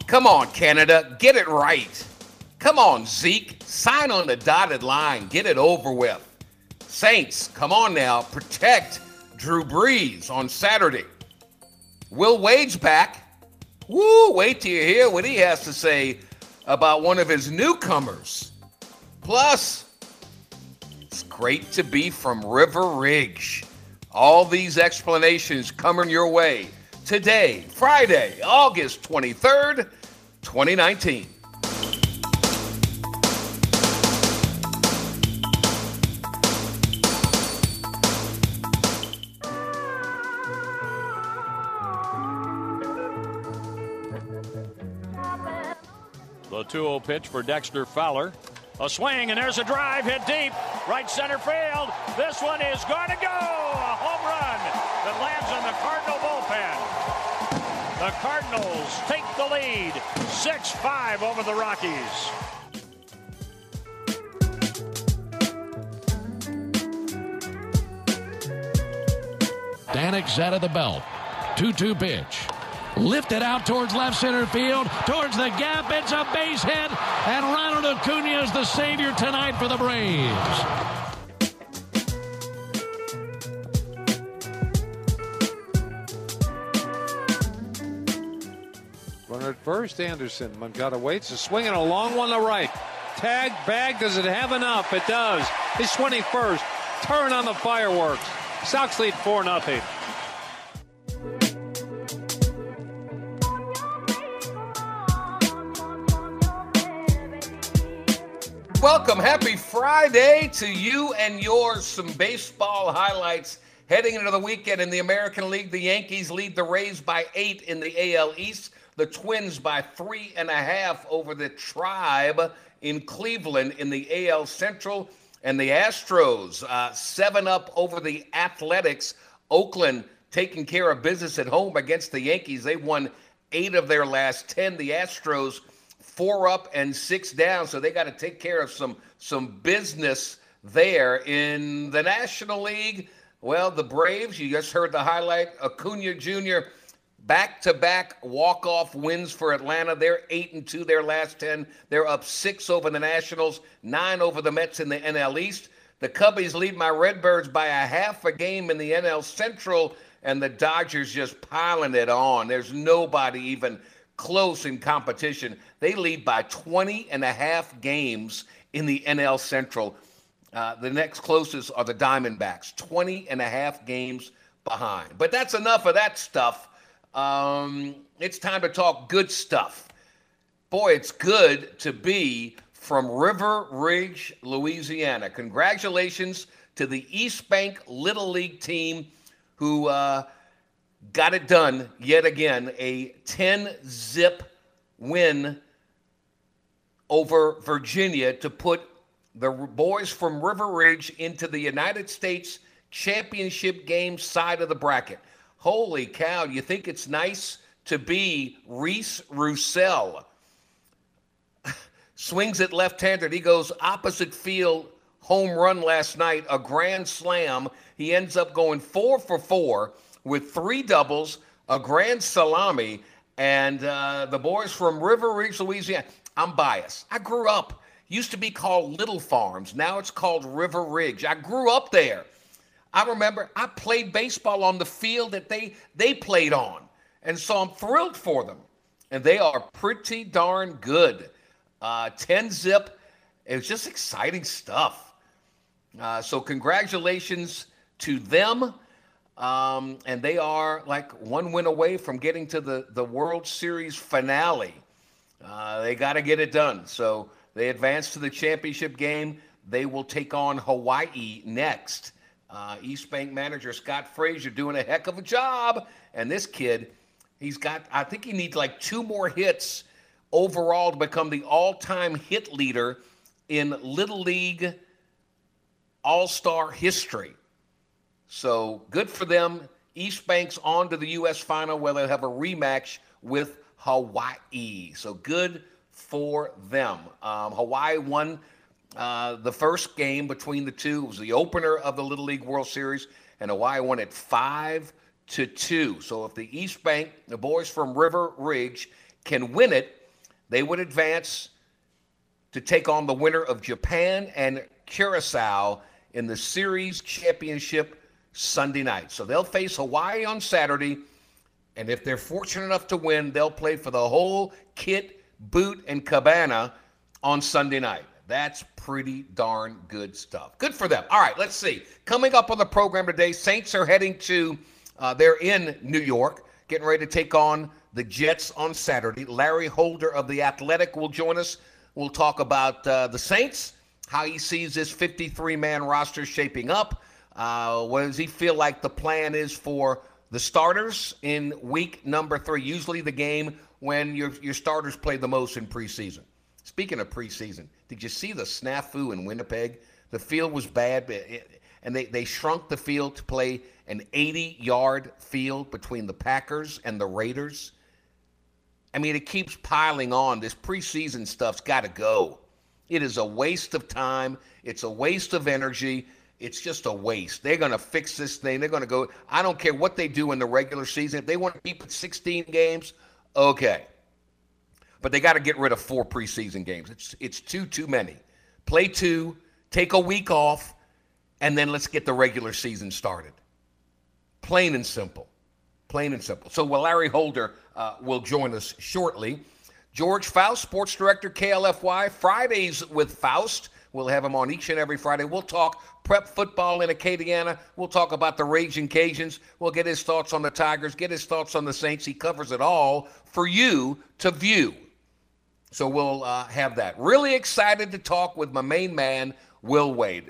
Come on, Canada, get it right. Come on, Zeke, sign on the dotted line, get it over with. Saints, come on now, protect Drew Brees on Saturday. Will Wade's back. Woo, wait till you hear what he has to say about one of his newcomers. Plus, it's great to be from River Ridge. All these explanations coming your way today, Friday, August 23rd, 2019. The 2-0 pitch for Dexter Fowler. A swing, and there's a drive hit deep. Right center field. This one is going to go. A home run that lands on the Cardinal bullpen. The Cardinals take the lead 6-5 over the Rockies. Danix out of the belt. 2-2 pitch. Lifted out towards left center field, towards the gap. It's a base hit, and Ronald Acuna is the savior tonight for the Braves. Runner at first, Anderson. Moncada waits, is swinging a long one to right. Tag, bag, does it have enough? It does. He's 21st. Turn on the fireworks. Sox lead 4-0. Welcome. Happy Friday to you and yours. Some baseball highlights heading into the weekend in the American League. The Yankees lead the Rays by 8 in the AL East. The Twins by 3.5 over the Tribe in Cleveland in the AL Central. And the Astros 7-up over the Athletics. Oakland taking care of business at home against the Yankees. They won 8 of their last 10. The Astros 4 up and 6 down, so they got to take care of some business there. In the National League, well, the Braves, you just heard the highlight, Acuna Jr., back-to-back walk-off wins for Atlanta. They're 8-2 their last 10. They're up 6 over the Nationals, 9 over the Mets in the NL East. The Cubbies lead my Redbirds by a half a game in the NL Central, and the Dodgers just piling it on. There's nobody even close in competition. They lead by 20.5 games in the NL Central. The next closest are the Diamondbacks, 20.5 games behind. But that's enough of that stuff. It's time to talk good stuff. Boy, it's good to be from River Ridge, Louisiana. Congratulations to the East Bank Little League team who got it done yet again, a 10-zip win over Virginia to put the boys from River Ridge into the United States championship game side of the bracket. Holy cow, you think it's nice to be Reese Roussel. Swings it left-handed. He goes opposite field, home run last night, a grand slam. He ends up going 4 for 4 with 3 doubles, a grand salami, and the boys from River Ridge, Louisiana. I'm biased. I grew up. Used to be called Little Farms. Now it's called River Ridge. I grew up there. I remember I played baseball on the field that they played on, and so I'm thrilled for them. And they are pretty darn good. 10-zip. It was just exciting stuff. So congratulations to them. And they are like 1 win away from getting to the World Series finale. They got to get it done. So they advance to the championship game. They will take on Hawaii next. East Bank manager Scott Frazier doing a heck of a job. And this kid, I think he needs like 2 more hits overall to become the all-time hit leader in Little League All-Star history. So good for them. East Bank's on to the U.S. final where they'll have a rematch with Hawaii. So good for them. Hawaii won the first game between the two. It was the opener of the Little League World Series, and Hawaii won it 5-2. So if the East Bank, the boys from River Ridge, can win it, They would advance to take on the winner of Japan and Curacao in the series championship Sunday night. So they'll face Hawaii on Saturday, and if they're fortunate enough to win, they'll play for the whole kit, boot, and cabana on Sunday night. That's pretty darn good stuff. Good for them. All right, let's see. Coming up on the program today, Saints are heading to, they're in New York, getting ready to take on the Jets on Saturday. Larry Holder of The Athletic will join us. We'll talk about the Saints, how he sees this 53-man roster shaping up. What does he feel like the plan is for the starters in week number 3? Usually the game when your starters play the most in preseason. Speaking of preseason, did you see the snafu in Winnipeg? The field was bad, and they shrunk the field to play an 80-yard field between the Packers and the Raiders. I mean, it keeps piling on. This preseason stuff's got to go. It is a waste of time. It's a waste of energy. It's just a waste. They're going to fix this thing. They're going to go. I don't care what they do in the regular season. If they want to keep it 16 games, okay. But they got to get rid of 4 preseason games. It's too many. Play 2, take a week off, and then let's get the regular season started. Plain and simple. Plain and simple. So Larry Holder will join us shortly. George Faust, sports director, KLFY. Fridays with Faust. We'll have him on each and every Friday. We'll talk prep football in Acadiana. We'll talk about the Raging Cajuns. We'll get his thoughts on the Tigers, get his thoughts on the Saints. He covers it all for you to view. So we'll have that. Really excited to talk with my main man, Will Wade.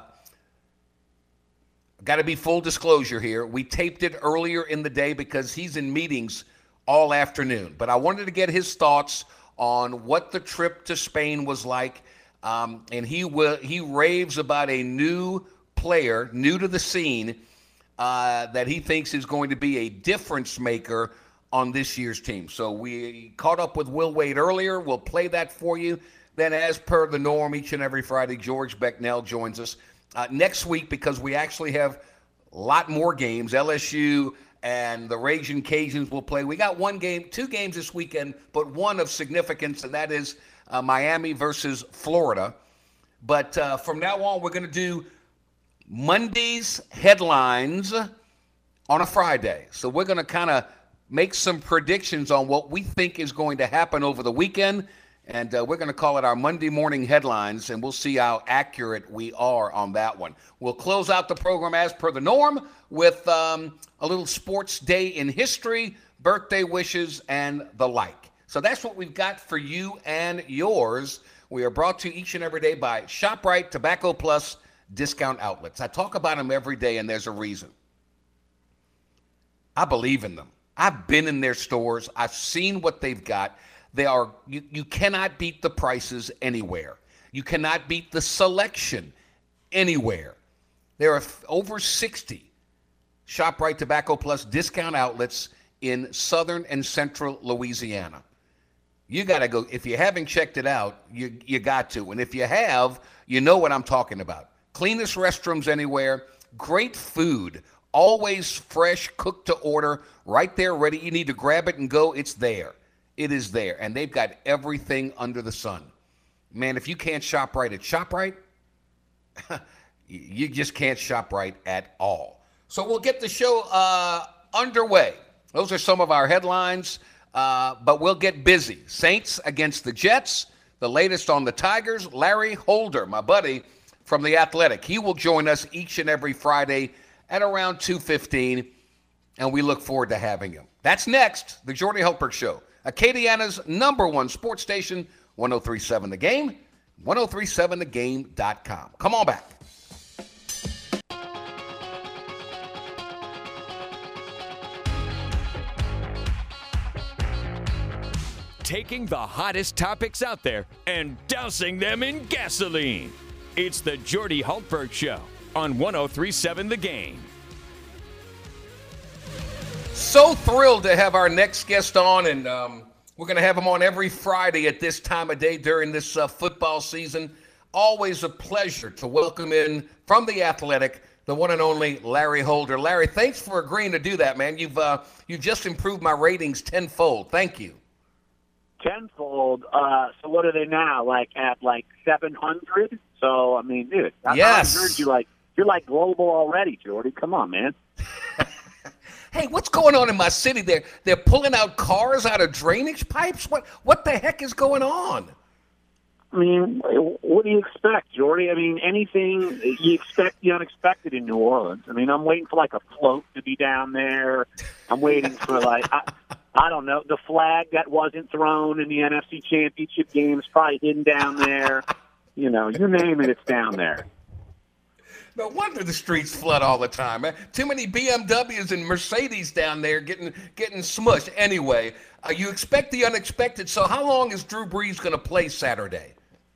Got to be full disclosure here. We taped it earlier in the day because he's in meetings all afternoon. But I wanted to get his thoughts on what the trip to Spain was like. And he raves about a new player, new to the scene, that he thinks is going to be a difference maker on this year's team. So we caught up with Will Wade earlier. We'll play that for you. Then, as per the norm, each and every Friday, George Becknell joins us. Next week, because we actually have a lot more games, LSU and the Raging Cajuns will play. We got 2 games this weekend, but one of significance, and that is Miami versus Florida. But from now on, we're going to do Monday's headlines on a Friday. So we're going to kind of make some predictions on what we think is going to happen over the weekend. And we're going to call it our Monday morning headlines, and we'll see how accurate we are on that one. We'll close out the program as per the norm with a little sports day in history, birthday wishes, and the like. So that's what we've got for you and yours. We are brought to you each and every day by ShopRite Tobacco Plus Discount Outlets. I talk about them every day, and there's a reason. I believe in them. I've been in their stores. I've seen what they've got. You cannot beat the prices anywhere. You cannot beat the selection anywhere. There are over 60 ShopRite Tobacco Plus discount outlets in southern and central Louisiana. You got to go. If you haven't checked it out, you got to. And if you have, you know what I'm talking about. Cleanest restrooms anywhere. Great food. Always fresh, cooked to order. Right there, ready. You need to grab it and go. It's there. It is there. And they've got everything under the sun. Man, if you can't shop right at ShopRite, you just can't shop right at all. So we'll get the show underway. Those are some of our headlines, but we'll get busy. Saints against the Jets. The latest on the Tigers. Larry Holder, my buddy from The Athletic. He will join us each and every Friday at around 2:15, and we look forward to having him. That's next, the Jordy Hultberg Show. Acadiana's #1 sports station, 103.7 The Game, 1037thegame.com. Come on back. Taking the hottest topics out there and dousing them in gasoline. It's the Jordy Hultberg Show on 1037 The Game. So thrilled to have our next guest on, and we're going to have him on every Friday at this time of day during this football season. Always a pleasure to welcome in from The Athletic, the one and only Larry Holder. Larry, thanks for agreeing to do that, man. You've just improved my ratings tenfold. Thank you. tenfold. So what are they now? At 700? So I mean, dude, yes. you're like global already, Jordy. Come on, man. Hey, what's going on in my city? They're pulling out cars out of drainage pipes. What the heck is going on? I mean, what do you expect, Jordy? I mean, anything you expect the unexpected in New Orleans. I mean, I'm waiting for a float to be down there. I'm waiting for I don't know, the flag that wasn't thrown in the NFC Championship game is probably hidden down there. You name it, it's down there. No wonder the streets flood all the time, man. Too many BMWs and Mercedes down there getting smushed. Anyway, you expect the unexpected. So how long is Drew Brees going to play Saturday?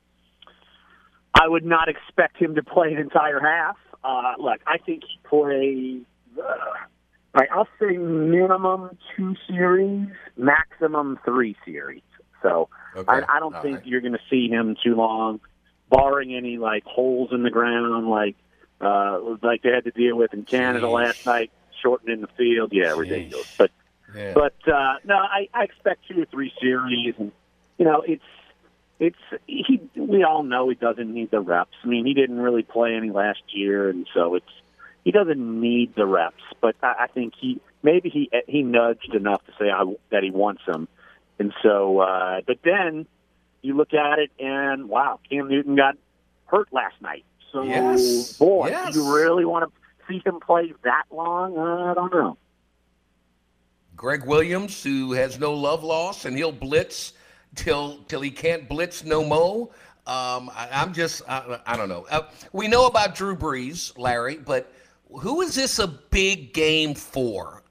I would not expect him to play an entire half. Look, I think he plays, I'll say minimum 2 series, maximum 3 series. So okay. I don't think you're going to see him too long, barring any holes in the ground like they had to deal with in Canada last night, shortening the field. Yeah, ridiculous. But no, I expect 2 or 3 series, and we all know he doesn't need the reps. I mean, he didn't really play any last year, and so he doesn't need the reps. But I think he nudged enough to say that he wants them, and so. But then you look at it, and wow, Cam Newton got hurt last night. So, yes. Do you really want to see him play that long? I don't know. Greg Williams, who has no love lost, and he'll blitz till he can't blitz no more. I don't know. We know about Drew Brees, Larry, but who is this a big game for?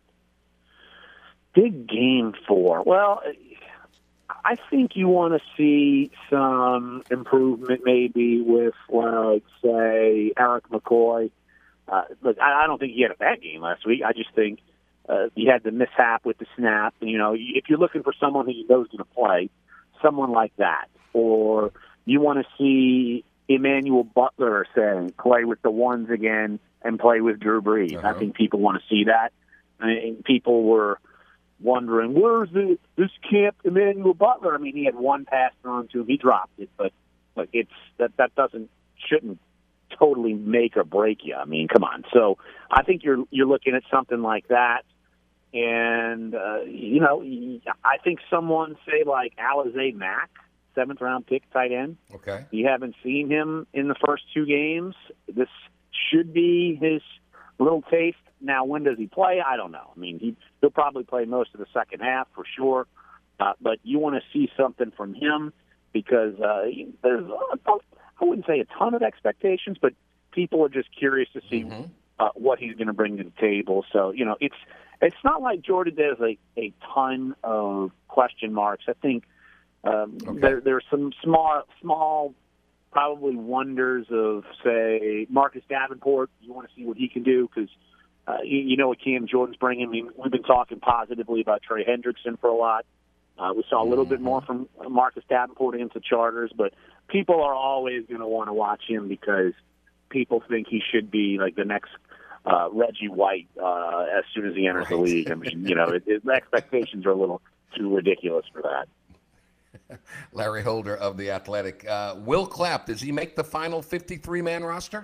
Big game for? Well, I think you want to see some improvement maybe with, say, Eric McCoy. Look, I don't think he had a bad game last week. I just think he had the mishap with the snap. If you're looking for someone who you know is going to play, someone like that. Or you want to see Emmanuel Butler, say, play with the ones again and play with Drew Brees. Uh-huh. I think people want to see that. And people were wondering, where's this camp Emmanuel Butler? I mean, he had one pass thrown to him. He dropped it, but that shouldn't totally make or break you. I mean, come on. So I think you're looking at something like that. And, I think someone, say, like Alize Mack, 7th-round pick tight end. Okay. You haven't seen him in the first 2 games. This should be his little taste. Now, when does he play? I don't know. I mean, he'll probably play most of the second half for sure. But you want to see something from him because there's, I wouldn't say a ton of expectations, but people are just curious to see what he's going to bring to the table. So, it's not like Jordan does a ton of question marks. I think there's some small probably wonders of, say, Marcus Davenport. You want to see what he can do because you know what Cam Jordan's bringing. I mean, we've been talking positively about Trey Hendrickson for a lot. We saw a little bit more from Marcus Davenport against the Chargers, but people are always going to want to watch him because people think he should be like the next Reggie White as soon as he enters the league. I mean, the expectations are a little too ridiculous for that. Larry Holder of The Athletic. Will Clapp, does he make the final 53-man roster?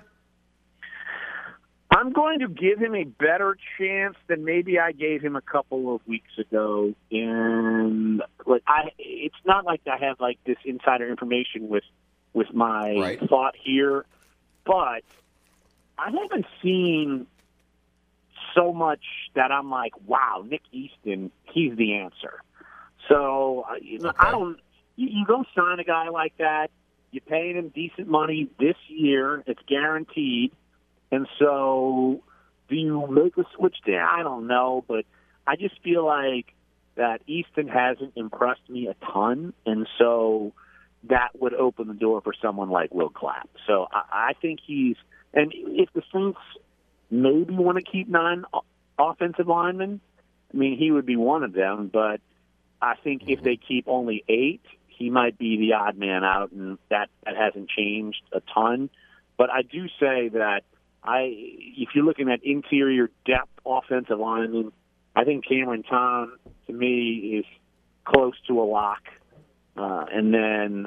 I'm going to give him a better chance than maybe I gave him a couple of weeks ago. And it's not like I have this insider information with my thought here, but I haven't seen so much that I'm like, wow, Nick Easton, he's the answer. So, I don't. You go sign a guy like that. You're paying him decent money this year. It's guaranteed. And so, do you make a switch there? I don't know, but I just feel like that Easton hasn't impressed me a ton, and so that would open the door for someone like Will Clapp. So I think he's – and if the Saints maybe want to keep 9 offensive linemen, I mean, he would be one of them, but I think if they keep only 8, he might be the odd man out, and that hasn't changed a ton. But I do say that if you're looking at interior depth offensive linemen, I think Cameron Tom, to me, is close to a lock. And then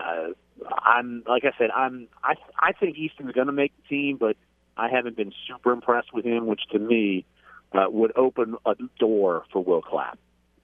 I think Easton's going to make the team, but I haven't been super impressed with him, which to me would open a door for Will Clapp.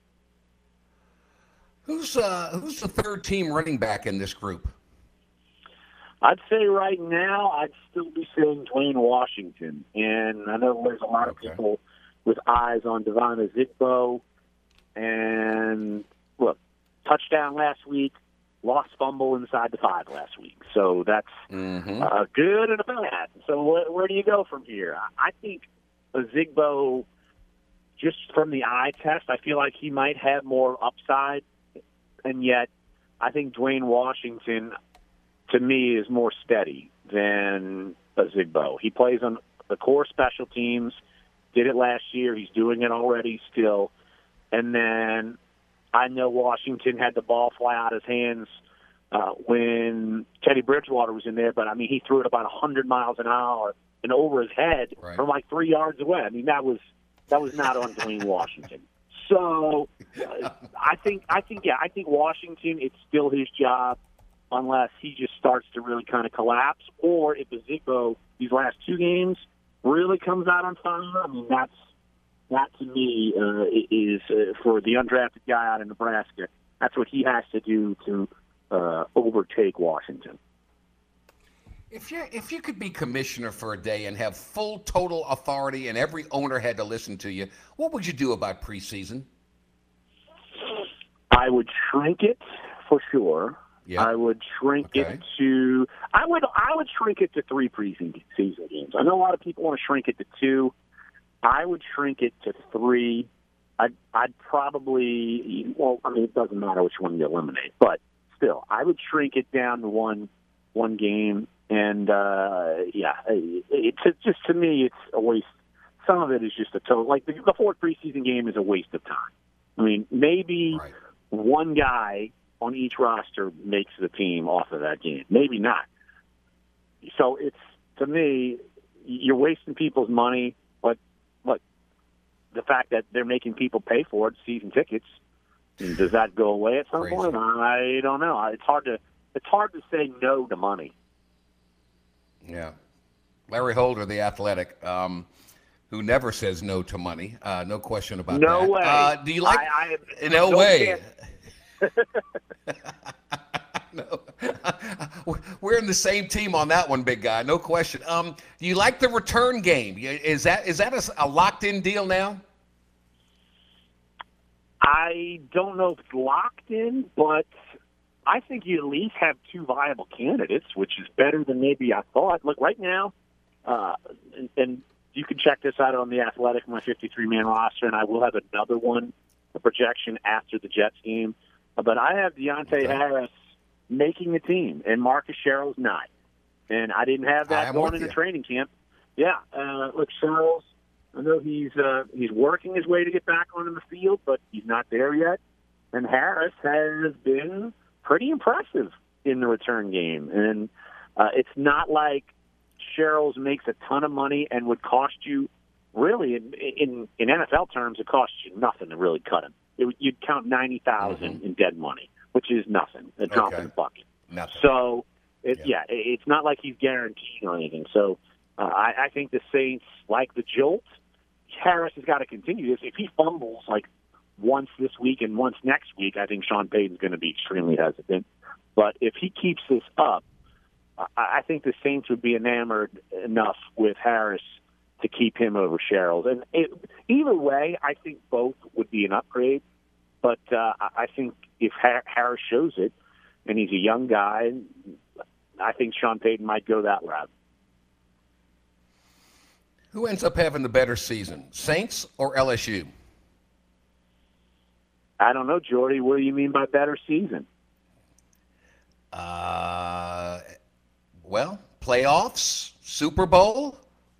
Who's the third team running back in this group? I'd say right now I'd still be saying Dwayne Washington. And I know there's a lot of people with eyes on Devon Ozigbo. And, look, touchdown last week, lost fumble inside the 5 last week. So that's good and a bad. So where do you go from here? I think Ozigbo, just from the eye test, I feel like he might have more upside. And yet I think Dwayne Washington, to me, is more steady than Ozigbo. He plays on the core special teams, did it last year. He's doing it already still. And then I know Washington had the ball fly out of his hands when Teddy Bridgewater was in there, but, I mean, he threw it about 100 miles an hour and over his head from like 3 yards away. I mean, that was not on Dwayne Washington. So I think Washington, it's still his job unless he just starts to really kind of collapse, or if Ozigbo, these last 2 games, really comes out on fire. I mean, that to me is for the undrafted guy out of Nebraska. That's what he has to do to overtake Washington. If you could be commissioner for a day and have full total authority and every owner had to listen to you, what would you do about preseason? I would shrink it for sure. Yeah. I would shrink it to I would shrink it to 3 preseason games. I know a lot of people want to shrink it to 2. I would shrink it to 3. I'd probably, well, I mean, it doesn't matter which one you eliminate, but still, I would shrink it down to one game. And, it's just, to me, it's a waste. Some of it is just a total. Like, the 4th preseason game is a waste of time. I mean, maybe one guy on each roster makes the team off of that game. Maybe not. So it's, to me, you're wasting people's money, but the fact that they're making people pay for it, season tickets, does that go away at some point? I don't know. It's hard to say no to money. Yeah. Larry Holder, the Athletic, who never says no to money. No question about that. No way. Do you like no way. No. We're in the same team on that one, big guy. No question. Do you like the return game? Is that a locked-in deal now? I don't know if it's locked in, but I think you at least have 2 viable candidates, which is better than maybe I thought. Look, right now, and you can check this out on The Athletic, my 53-man roster, and I will have another one, a projection after the Jets game. But I have Deontay Harris making the team, and Marcus Sherrill's not. And I didn't have that going into training camp. Yeah, look, Sherrill's, I know he's working his way to get back onto the field, but he's not there yet. And Harris has been pretty impressive in the return game. And it's not like Sherrill's makes a ton of money and would cost you, really, in NFL terms, it costs you nothing to really cut him. You'd count $90,000 in dead money, which is nothing, a drop in the bucket. Nothing. So, it's not like he's guaranteed or anything. So I think the Saints, like the jolt, Harris has got to continue this. If he fumbles like once this week and once next week, I think Sean Payton's going to be extremely hesitant. But if he keeps this up, I think the Saints would be enamored enough with Harris to keep him over Sherrill's. And either way, I think both would be an upgrade. But I think if Harris shows it, and he's a young guy, I think Sean Payton might go that route. Who ends up having the better season, Saints or LSU? I don't know, Jordy. What do you mean by better season? Well, playoffs, Super Bowl.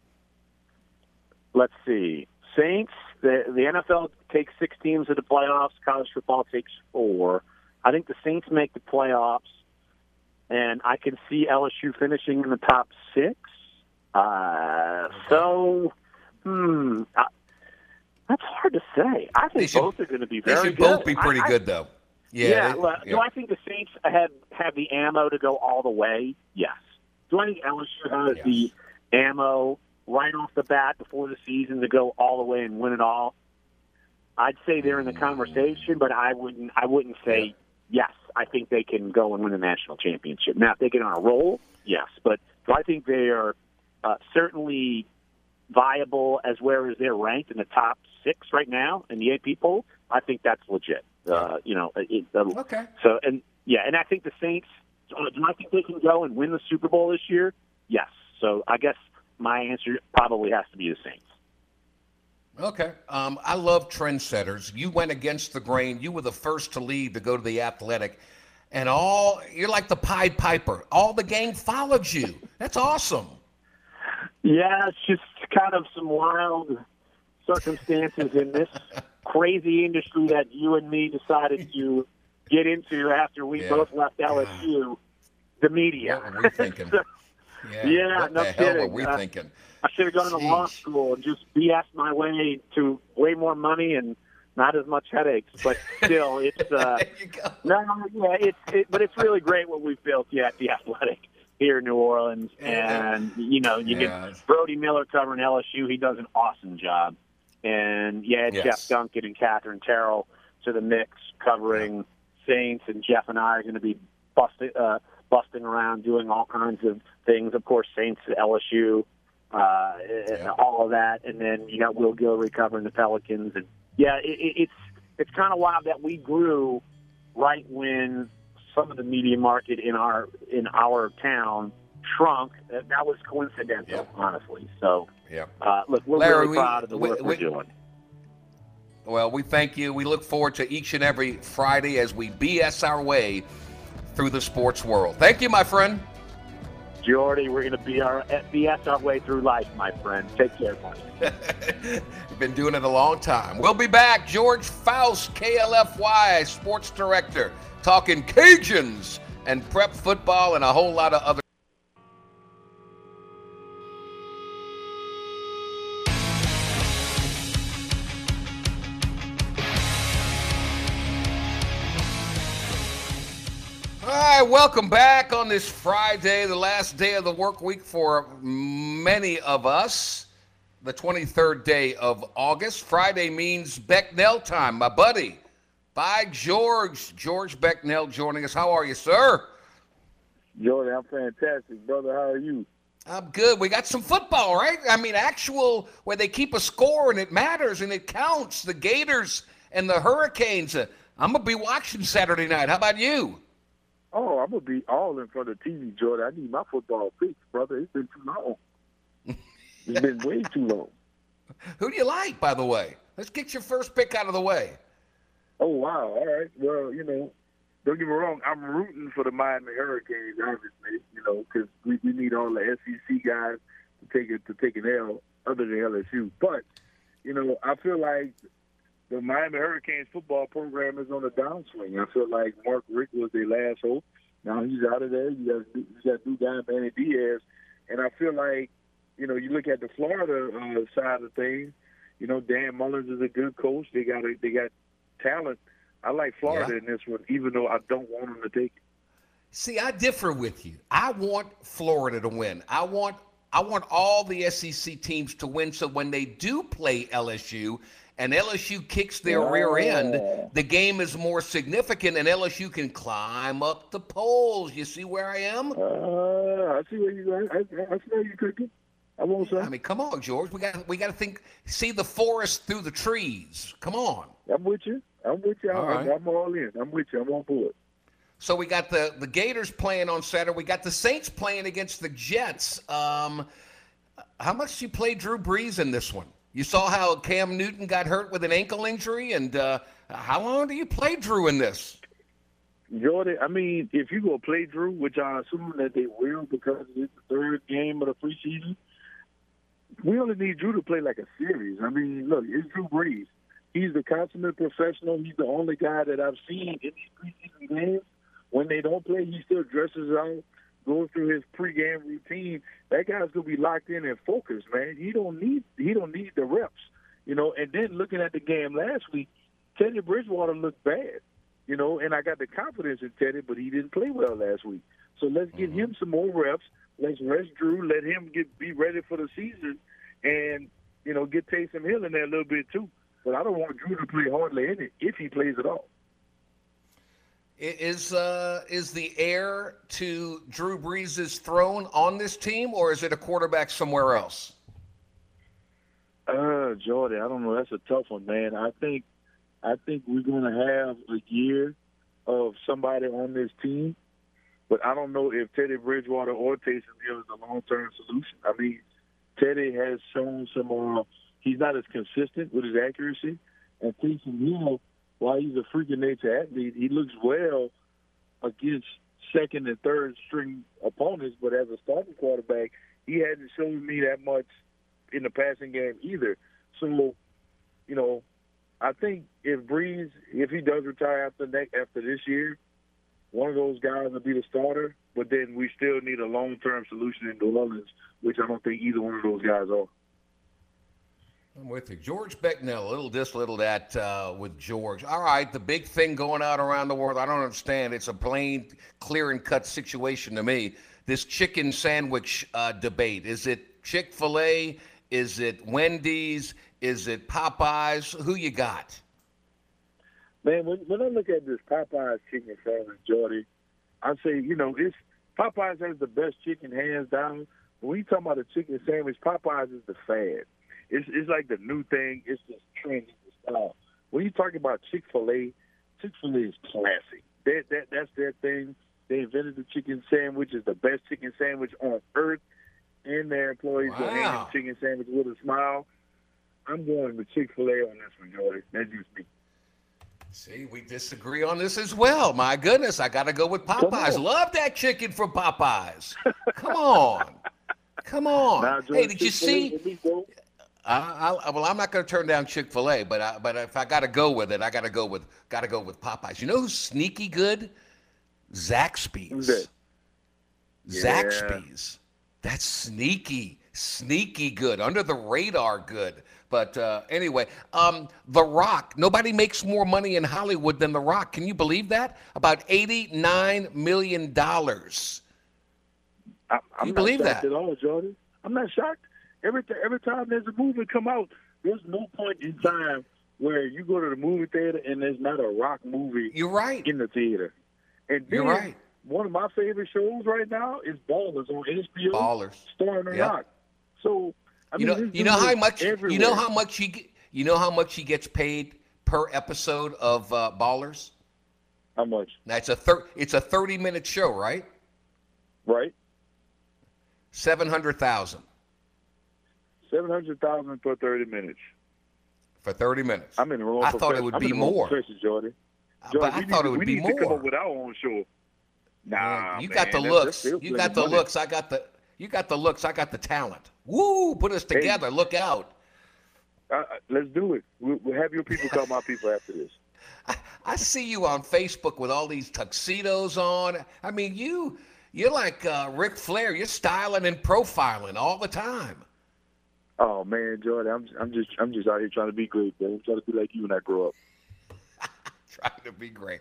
Let's see. Saints, the NFL takes 6 teams to the playoffs. College football takes 4. I think the Saints make the playoffs, and I can see LSU finishing in the top 6. That's hard to say. I think both are going to be very good. They should both be pretty good, though. Do I think the Saints have the ammo to go all the way? Yes. Do I think LSU has the ammo right off the bat before the season to go all the way and win it all? I'd say they're in the conversation, but I wouldn't say yes. I think they can go and win the national championship. Now, if they get on a roll, yes. But do I think they are certainly viable as where as they're ranked in the top 6 right now in the AP poll? I think that's legit. Okay. So and I think the Saints. Do I think they can go and win the Super Bowl this year? Yes. So I guess my answer probably has to be the Saints. Okay. I love trendsetters. You went against the grain. You were the first to leave to go to the Athletic. And you're like the Pied Piper. All the gang followed you. That's awesome. Yeah, it's just kind of some wild circumstances in this crazy industry that you and me decided to get into after we both left LSU, the media. What were we thinking? What the hell kidding. were we thinking? I should have gone to law school and just BS my way to way more money and not as much headaches. But still, it's there you go. but it's really great what we've built at the Athletic here in New Orleans. And you get Brody Miller covering LSU. He does an awesome job. And Jeff Duncan and Catherine Terrell to the mix covering Saints, and Jeff and I are going to be busting around doing all kinds of things. Of course, Saints, LSU. All of that, and then you got Will Guillory covering the Pelicans, and it's kind of wild that we grew right when some of the media market in our town shrunk. That was coincidental, honestly. So, look, we're Larry, really proud of the work we're doing. Well, we thank you. We look forward to each and every Friday as we BS our way through the sports world. Thank you, my friend. Jordy, we're going to BS our way through life, my friend. Take care, buddy. You've been doing it a long time. We'll be back. George Faust, KLFY Sports Director, talking Cajuns and prep football and a whole lot of other. All right, welcome back on this Friday, the last day of the work week for many of us, the 23rd day of August. Friday means Becknell time, my buddy. By George Becknell joining us. How are you, sir? Jordy, I'm fantastic, brother. How are you? I'm good. We got some football, right? I mean, actual where they keep a score and it matters and it counts. The Gators and the Hurricanes. I'm going to be watching Saturday night. How about you? Oh, I'm going to be all in front of the TV, Jordy. I need my football fixed, brother. It's been too long. It's been way too long. Who do you like, by the way? Let's get your first pick out of the way. Oh, wow. All right. Well, don't get me wrong. I'm rooting for the Miami Hurricanes, obviously, because we need all the SEC guys to take an L other than LSU. But, I feel like the Miami Hurricanes football program is on a downswing. I feel like Mark Richt was their last hope. Now he's out of there. You got new guy Manny Diaz. And I feel like, you look at the Florida side of things, Dan Mullins is a good coach. They got talent. I like Florida in this one, even though I don't want them to take it. See, I differ with you. I want Florida to win. I want all the SEC teams to win, so when they do play LSU and LSU kicks their rear end, the game is more significant and LSU can climb up the polls. You see where I am? I see where you're going. I see where you're cooking. I won't say. I mean, come on, George. We got to see the forest through the trees. Come on. I'm with you. All right. I'm all in. I'm with you. I'm on board. So we got the Gators playing on Saturday. We got the Saints playing against the Jets. How much do you play Drew Brees in this one? You saw how Cam Newton got hurt with an ankle injury, and how long do you play Drew in this? Jordan, I mean, if you go play Drew, which I assume that they will because it's the third game of the preseason, we only need Drew to play like a series. I mean, look, it's Drew Brees. He's the consummate professional. He's the only guy that I've seen in these preseason games. When they don't play, he still dresses out, goes through his pregame routine. That guy's gonna be locked in and focused, man. He don't need the reps, And then looking at the game last week, Teddy Bridgewater looked bad. you know, and I got the confidence in Teddy, but he didn't play well last week. So let's get him some more reps. Let's rest Drew. Let him be ready for the season, and you know, get Taysom Hill in there a little bit too. But I don't want Drew to play hardly any if he plays at all. Is the heir to Drew Brees' throne on this team, or is it a quarterback somewhere else? Jordy, I don't know. That's a tough one, man. I think we're going to have a year of somebody on this team, but I don't know if Teddy Bridgewater or Taysom Hill is a long-term solution. I mean, Teddy has shown some he's not as consistent with his accuracy, and Taysom Hill, while he's a freaking nature athlete, he looks well against second and third string opponents, but as a starting quarterback, he hasn't shown me that much in the passing game either. So, you know, I think if Brees, if he does retire after this year, one of those guys will be the starter, but then we still need a long-term solution in New Orleans, which I don't think either one of those guys are. I'm with you. George Becknell, a little this, little that with George. All right, the big thing going out around the world, I don't understand. It's a plain, clear and cut situation to me. This chicken sandwich debate. Is it Chick-fil-A? Is it Wendy's? Is it Popeyes? Who you got? Man, when I look at this Popeyes chicken sandwich, Jordy, I say, you know, Popeyes has the best chicken hands down. When you talk about a chicken sandwich, Popeyes is the fad. It's like the new thing. It's just trendy style. When you talk about Chick-fil-A, Chick-fil-A is classic. That's their thing. They invented the chicken sandwich. It's the best chicken sandwich on earth. And their employees are handing chicken sandwich with a smile. I'm going with Chick-fil-A on this one, Jordy. That's just me. See, we disagree on this as well. My goodness, I got to go with Popeyes. Love that chicken from Popeyes. Come on. Come on. Now, Jordy, hey, did you see? Well, I'm not going to turn down Chick-fil-A, but if I got to go with it, I got to go with Popeyes. You know who's sneaky good? Zaxby's. Who's that? Zaxby's. That's sneaky good, under the radar good. But anyway, The Rock. Nobody makes more money in Hollywood than The Rock. Can you believe that? About $89 million. I'm you believe not shocked that? At all, Jordan. I'm not shocked. Every time there's a movie come out, there's no point in time where you go to the movie theater and there's not a Rock movie. You're right. In the theater. And you're right. One of my favorite shows right now is Ballers on HBO. Ballers, starring The Rock. So I mean, you know how much he gets paid per episode of Ballers. How much? Now it's a 30-minute show, right? Right. $700,000. $700,000 per 30 minutes. For 30 minutes. I'm in the wrong. I thought it would be more. Jordy. But I thought it would be more. We need to come up with our own show. Nah, you got the looks. You got the looks. I got the looks. I got the talent. Woo! Put us together. Hey, look out. Let's do it. We'll have your people call my people after this. I see you on Facebook with all these tuxedos on. I mean, you're like Ric Flair. You're styling and profiling all the time. Oh man, Jordan, I'm just out here trying to be great, man. I'm trying to be like you when I grow up. Trying to be great.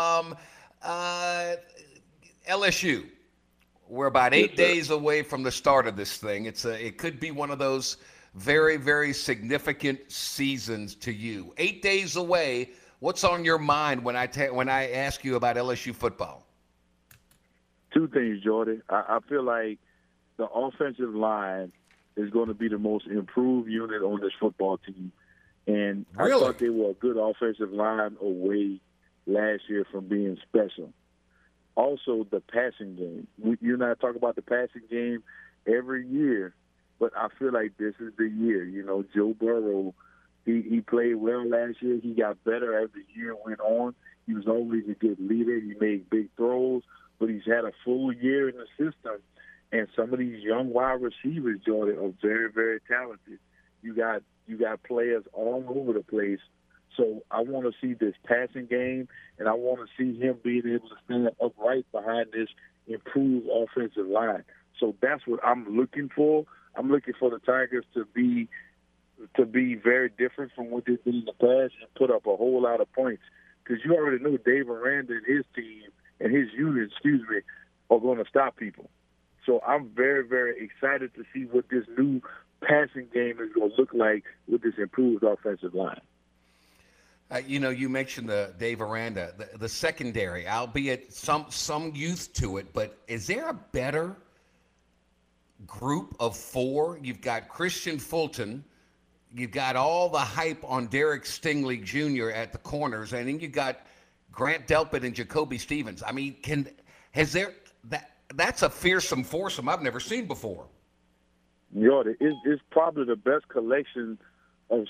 LSU. We're about 8 days away from the start of this thing. It could be one of those very, very significant seasons to you. 8 days away. What's on your mind when I ask you about LSU football? Two things, Jordan. I feel like the offensive line is going to be the most improved unit on this football team. And really? I thought they were a good offensive line away last year from being special. Also, the passing game. You and I talk about the passing game every year, but I feel like this is the year. You know, Joe Burrow, he played well last year. He got better as the year went on. He was always a good leader. He made big throws, but he's had a full year in the system. And some of these young wide receivers, Jordan, are very, very talented. You got players all over the place. So I want to see this passing game, and I want to see him being able to stand upright behind this improved offensive line. So that's what I'm looking for. I'm looking for the Tigers to be very different from what they've been in the past and put up a whole lot of points. because you already know Dave Aranda and his team and his unit, are going to stop people. So I'm very, very excited to see what this new passing game is going to look like with this improved offensive line. You mentioned the Dave Aranda, the secondary, albeit some youth to it, but is there a better group of four? You've got Christian Fulton, you've got all the hype on Derek Stingley Jr. at the corners, and then you got Grant Delpit and Jacoby Stevens. I mean, that's a fearsome foursome I've never seen before. Yeah, it's probably the best collection of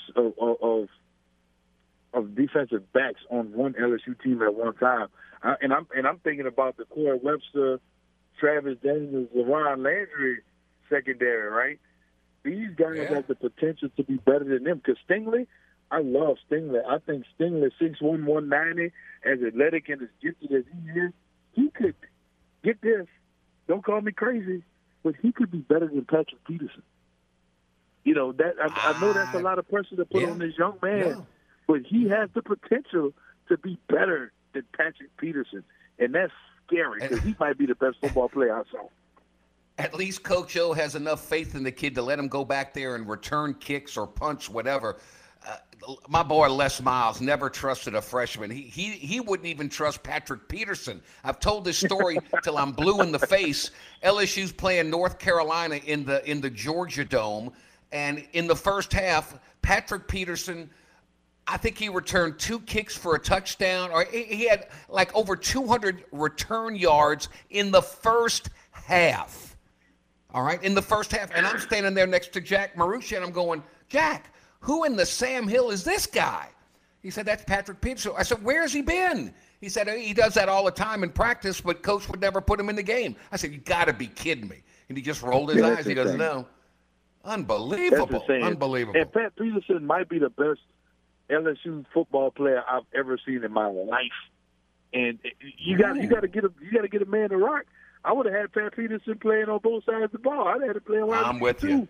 defensive backs on one LSU team at one time. I'm thinking about the Corey Webster, Travis Daniels, LaRon Landry secondary, right? These guys have the potential to be better than them. Because Stingley, I love Stingley. I think Stingley, 6'1", 190, as athletic and as gifted as he is, he could get this. Don't call me crazy, but he could be better than Patrick Peterson. You know, that I know that's a lot of pressure to put on this young man, but he has the potential to be better than Patrick Peterson, and that's scary because he might be the best football player I saw. At least Coach O has enough faith in the kid to let him go back there and return kicks or punch, whatever. My boy Les Miles never trusted a freshman. He wouldn't even trust Patrick Peterson. I've told this story till I'm blue in the face. LSU's playing North Carolina in the Georgia Dome, and in the first half, Patrick Peterson, I think he returned 2 kicks for a touchdown, or he had like over 200 return yards in the first half. All right, in the first half, and I'm standing there next to Jack Marucci, and I'm going, Jack, who in the Sam Hill is this guy? He said, that's Patrick Peterson. I said, where's he been? He said, he does that all the time in practice, but coach would never put him in the game. I said, you got to be kidding me. And he just rolled his eyes. He doesn't know. Unbelievable. Unbelievable. And Pat Peterson might be the best LSU football player I've ever seen in my life. And you got to get a man to rock. I would have had Pat Peterson playing on both sides of the ball. I'd have had to play around. I'm with you.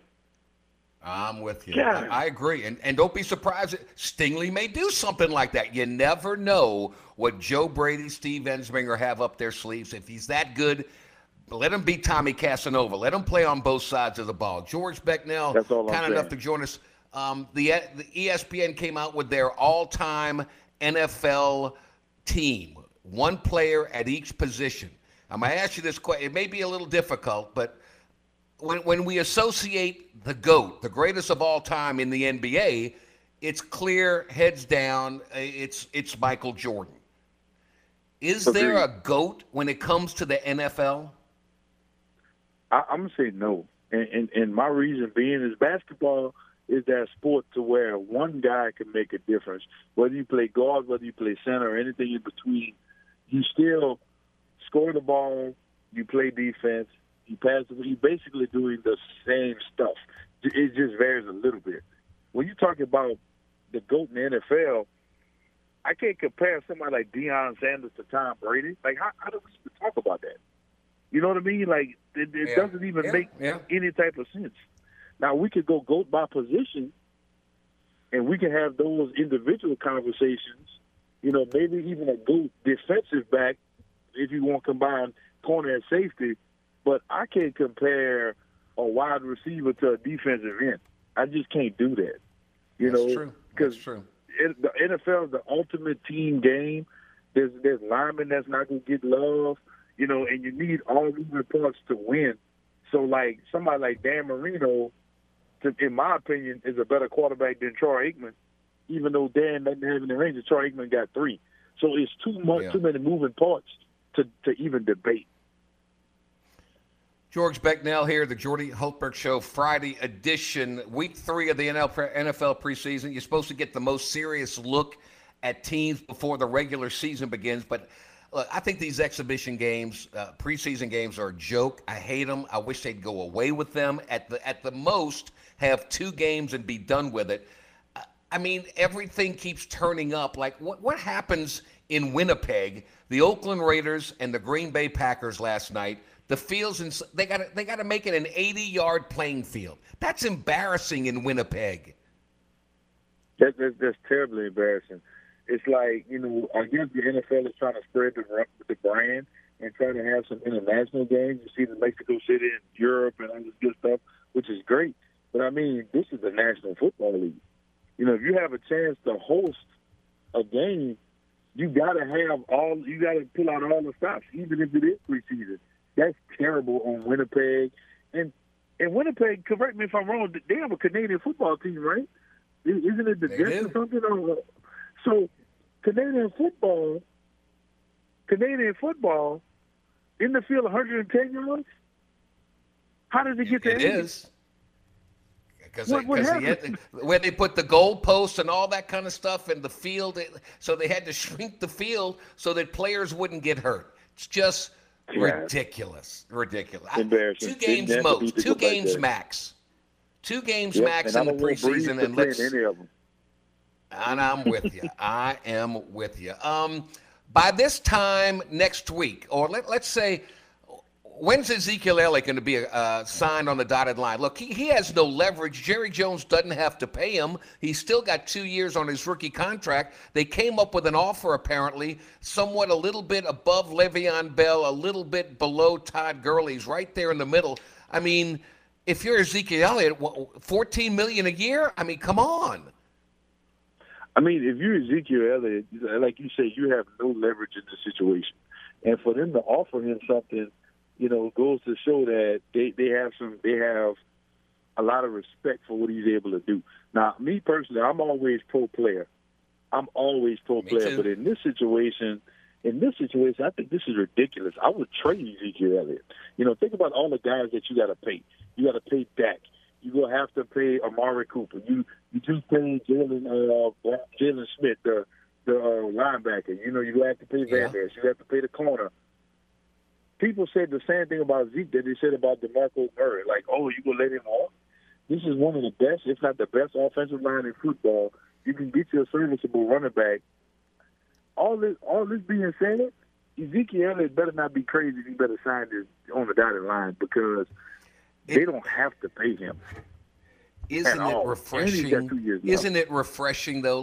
I agree. And don't be surprised. Stingley may do something like that. You never know what Joe Brady, Steve Ensminger have up their sleeves. If he's that good, let him beat Tommy Casanova. Let him play on both sides of the ball. George Becknell, kind enough to join us. The ESPN came out with their all-time NFL team, one player at each position. I'm going to ask you this question. It may be a little difficult, but when we associate the GOAT, the greatest of all time in the NBA, it's clear, heads down, it's Michael Jordan. Is there a GOAT when it comes to the NFL? I'm going to say no. And my reason being is basketball is that sport to where one guy can make a difference. Whether you play guard, whether you play center, or anything in between, you still score the ball, you play defense, you pass the ball. You're basically doing the same stuff. It just varies a little bit. When you talk about the GOAT in the NFL, I can't compare somebody like Deion Sanders to Tom Brady. Like, how do we even talk about that? You know what I mean? Like, it doesn't even make any type of sense. Now, we could go GOAT by position, and we can have those individual conversations, you know, maybe even a GOAT defensive back if you want to combine corner and safety. But I can't compare a wide receiver to a defensive end. I just can't do that. That's true. Because the NFL is the ultimate team game. There's linemen that's not going to get love, you know, and you need all moving parts to win. So, like, somebody like Dan Marino, in my opinion, is a better quarterback than Troy Aikman, even though Dan doesn't have any range. Troy Aikman got 3. So it's too many moving parts to even debate. George Becknell here, the Jordy Hultberg Show, Friday edition, week 3 of the NFL preseason. You're supposed to get the most serious look at teams before the regular season begins. But look, I think these exhibition games, preseason games, are a joke. I hate them. I wish they'd go away with them. At the most, have 2 games and be done with it. I mean, everything keeps turning up. Like, what happens in Winnipeg? The Oakland Raiders and the Green Bay Packers last night. The fields, and they got to make it an 80-yard playing field. That's embarrassing in Winnipeg. That's terribly embarrassing. It's like, I guess the NFL is trying to spread the brand and trying to have some international games. You see the Mexico City and Europe and all this good stuff, which is great. But, I mean, this is the National Football League. If you have a chance to host a game, you got to pull out all the stops, even if it is preseason. That's terrible on Winnipeg. And Winnipeg, correct me if I'm wrong, they have a Canadian football team, right? Isn't it the Jets or something? So Canadian football in the field 110 yards? How does it get to 80? It is. Because where they put the goalposts and all that kind of stuff in the field, so they had to shrink the field so that players wouldn't get hurt. It's just ridiculous. Embarrassing. 2 games most. 2 games max. 2 games max in the preseason, and let's. Any of them. And I'm with you. I am with you. By this time next week, or let's say, when's Ezekiel Elliott going to be signed on the dotted line? Look, he has no leverage. Jerry Jones doesn't have to pay him. He's still got 2 years on his rookie contract. They came up with an offer, apparently, somewhat a little bit above Le'Veon Bell, a little bit below Todd Gurley. He's right there in the middle. I mean, if you're Ezekiel Elliott, $14 million a year? I mean, come on. I mean, if you're Ezekiel Elliott, like you say, you have no leverage in the situation. And for them to offer him something, goes to show that they have a lot of respect for what he's able to do. Now, me personally, I'm always pro-player. But in this situation, I think this is ridiculous. I would trade Ezekiel Elliott. Think about all the guys that you got to pay. You got to pay Dak. You're going to have to pay Amari Cooper. You just paid Jalen Smith, the linebacker. You're going to have to pay Van Ness. You have to pay the corner. People said the same thing about Zeke that they said about DeMarco Murray. Like, oh, you going to let him off? This is one of the best, if not the best, offensive line in football. You can get you a serviceable running back. All this being said, Ezekiel Elliott better not be crazy. He better sign this on the dotted line because they don't have to pay him. Isn't it refreshing? Isn't it refreshing though?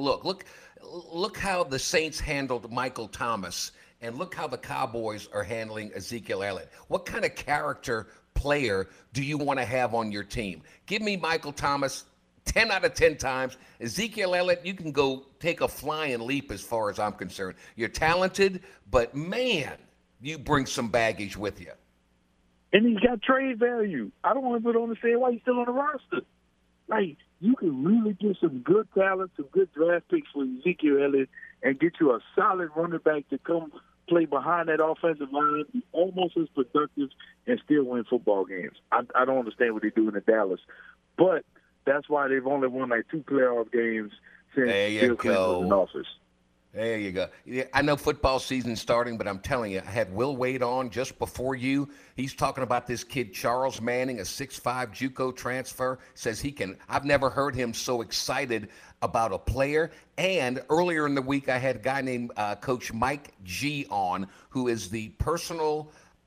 Look how the Saints handled Michael Thomas, and look how the Cowboys are handling Ezekiel Elliott. What kind of character player do you want to have on your team? Give me Michael Thomas 10 out of 10 times. Ezekiel Elliott, you can go take a flying leap as far as I'm concerned. You're talented, but man, you bring some baggage with you. And he's got trade value. I don't even understand why he's still on the roster. Like, you can really get some good talent, some good draft picks for Ezekiel Elliott and get you a solid running back to come play behind that offensive line, be almost as productive, and still win football games. I don't understand what they're doing in Dallas. But that's why they've only won like 2 playoff games since Bill Clinton was in office. There you go. Yeah, I know football season's starting, but I'm telling you, I had Will Wade on just before you. He's talking about this kid, Charles Manning, a 6'5" JUCO transfer, says he can. I've never heard him so excited about a player. And earlier in the week, I had a guy named Coach Mike G on, who is the personal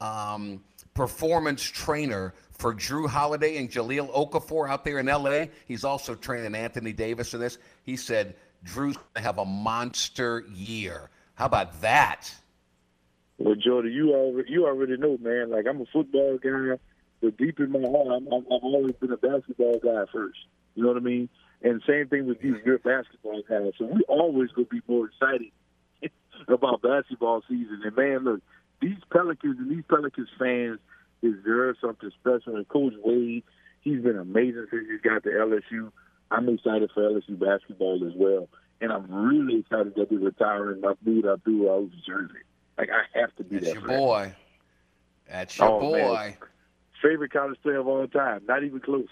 performance trainer for Drew Holiday and Jaleel Okafor out there in L.A. He's also training Anthony Davis in this. He said, Drew's going to have a monster year. How about that? Well, Jordy, you already know, man. Like, I'm a football guy, but deep in my heart, I've always been a basketball guy first. You know what I mean? And same thing with these good basketball guys. So we always going to be more excited about basketball season. And, man, look, these Pelicans and these Pelicans fans deserve something special. And Coach Wade, he's been amazing since he's got to LSU. I'm excited for LSU basketball as well. And I'm really excited that they're retiring Mahmoud Abdul-Rauf's jersey. Like, I have to be there for boy. That's your boy. Man. Favorite college player of all time. Not even close.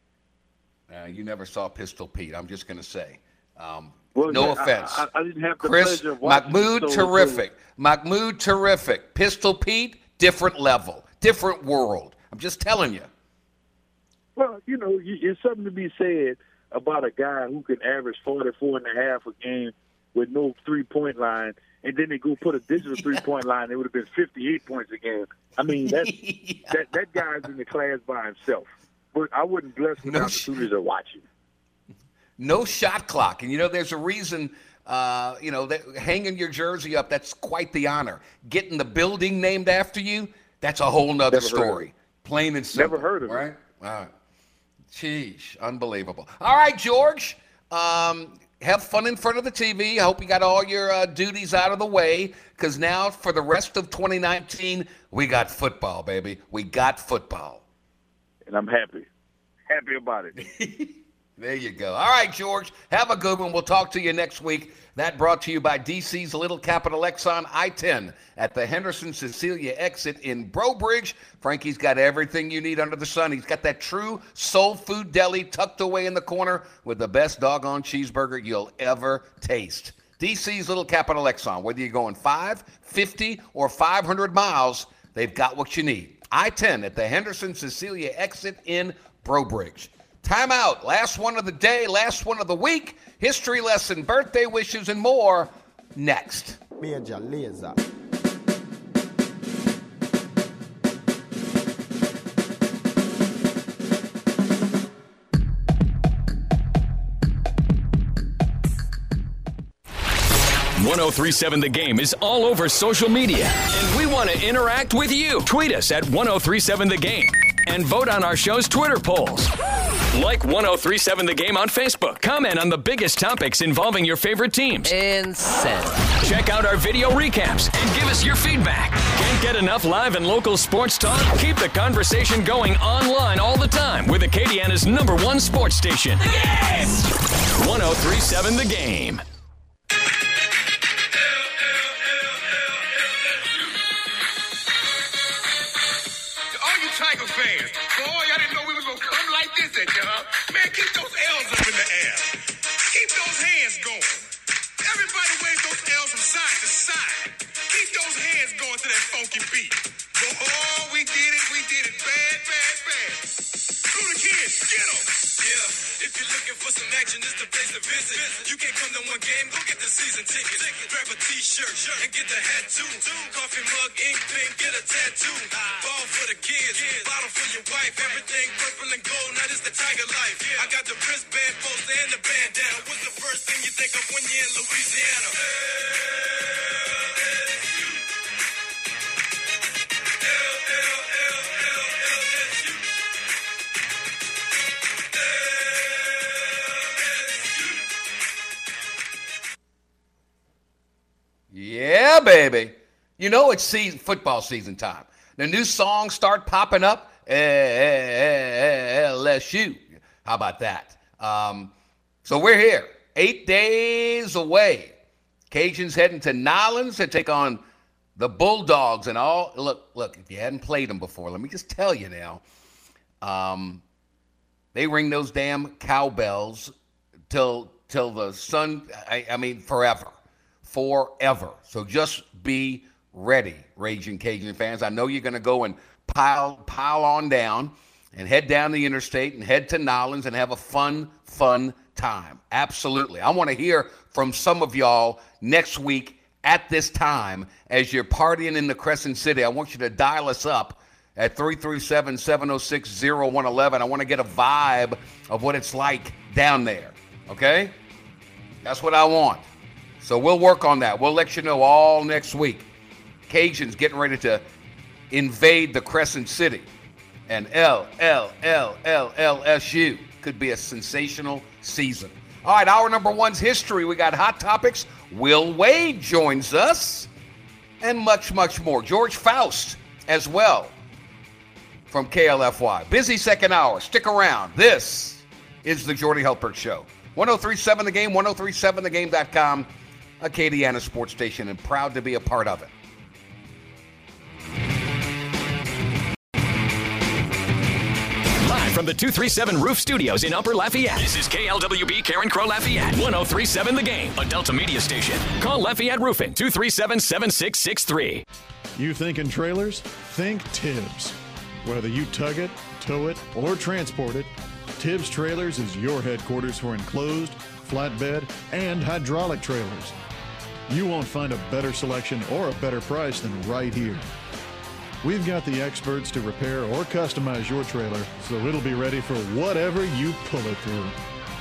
You never saw Pistol Pete. I'm just going to say. Well, no offense. I didn't have the Chris, pleasure of watching Mahmoud, terrific. Mahmoud, terrific. Pistol Pete, different level. Different world. I'm just telling you. Well, you know, it's something to be said about a guy who can average 44.5 a game with no three-point line, and then they go put a digital three-point line, it would have been 58 points a game. I mean, that guy's in the class by himself. But I wouldn't bless the opportunity to watch him. No shot clock. And, you know, there's a reason Hanging your jersey up, that's quite the honor. Getting the building named after you, that's a whole nother story. Plain and simple. Never heard of it. Right? All right. Sheesh, unbelievable. All right, George, have fun in front of the TV. I hope you got all your duties out of the way, because now for the rest of 2019, we got football, baby. We got football. And I'm happy. Happy about it. There you go. All right, George, have a good one. We'll talk to you next week. That brought to you by DC's Little Capital Exxon I-10 at the Henderson Cecilia exit in Breaux Bridge. Frankie's got everything you need under the sun. He's got that true soul food deli tucked away in the corner with the best doggone cheeseburger you'll ever taste. DC's Little Capital Exxon. Whether you're going 5, 50, or 500 miles, they've got what you need. I-10 at the Henderson Cecilia exit in Breaux Bridge. Time out. Last one of the day, last one of the week. History lesson, birthday wishes, and more next. Major Lazer. .1037 The Game is all over social media, and we want to interact with you. Tweet us at 1037 The Game and vote on our show's Twitter polls. Like 1037 The Game on Facebook. Comment on the biggest topics involving your favorite teams. And send. Check out our video recaps and give us your feedback. Can't get enough live and local sports talk? Keep the conversation going online all the time with Acadiana's #1 sports station. The Game! 1037 The Game. Tiger fans, boy, I didn't know we was gonna come like this at you, huh? Man, keep those L's up in the air. Keep those hands going. Everybody wave those L's from side to side. Keep those hands going to that funky beat. Oh, we did it bad, bad, bad. Through the kids, get them. Yeah, if you're looking for some action, this the place to visit. You can't come to one game, go get the season ticket. Grab a t-shirt and get the hat too. Coffee mug, ink pen, get a tattoo. Ball for the kids, bottle for your wife. Everything purple and gold, now this the Tiger life. I got the wristband poster and the bandana. What's the first thing you think of when you're in Louisiana? Yeah, baby. You know it's football season time. The new songs start popping up. LSU. How about that? So we're here. 8 days away. Cajuns heading to Nolens to take on the Bulldogs and all. Look, if you hadn't played them before, let me just tell you now. They ring those damn cowbells till the sun, forever. Forever. So just be ready, Raging Cajun fans. I know you're going to go and pile on down and head down the interstate and head to Nolens and have a fun time. Absolutely. I want to hear from some of y'all next week at this time as you're partying in the Crescent City. I want you to dial us up at 337-706-0111. I want to get a vibe of what it's like down there. Okay? That's what I want. So we'll work on that. We'll let you know all next week. Cajuns getting ready to invade the Crescent City. And LSU could be a sensational season. All right, hour number one's history. We got hot topics. Will Wade joins us. And much, much more. George Faust as well from KLFY. Busy second hour. Stick around. This is the Jordy Hultberg Show. 1037 The Game, 1037thegame.com. Acadiana Sports Station, and proud to be a part of it. Live from the 237 Roof Studios in Upper Lafayette, this is KLWB Karen Crow Lafayette, 1037 The Game, a Delta Media station. Call Lafayette Roofing, 237-7663. You thinking trailers? Think Tibbs. Whether you tug it, tow it, or transport it, Tibbs Trailers is your headquarters for enclosed, flatbed, and hydraulic trailers. You won't find a better selection or a better price than right here. We've got the experts to repair or customize your trailer so it'll be ready for whatever you pull it through.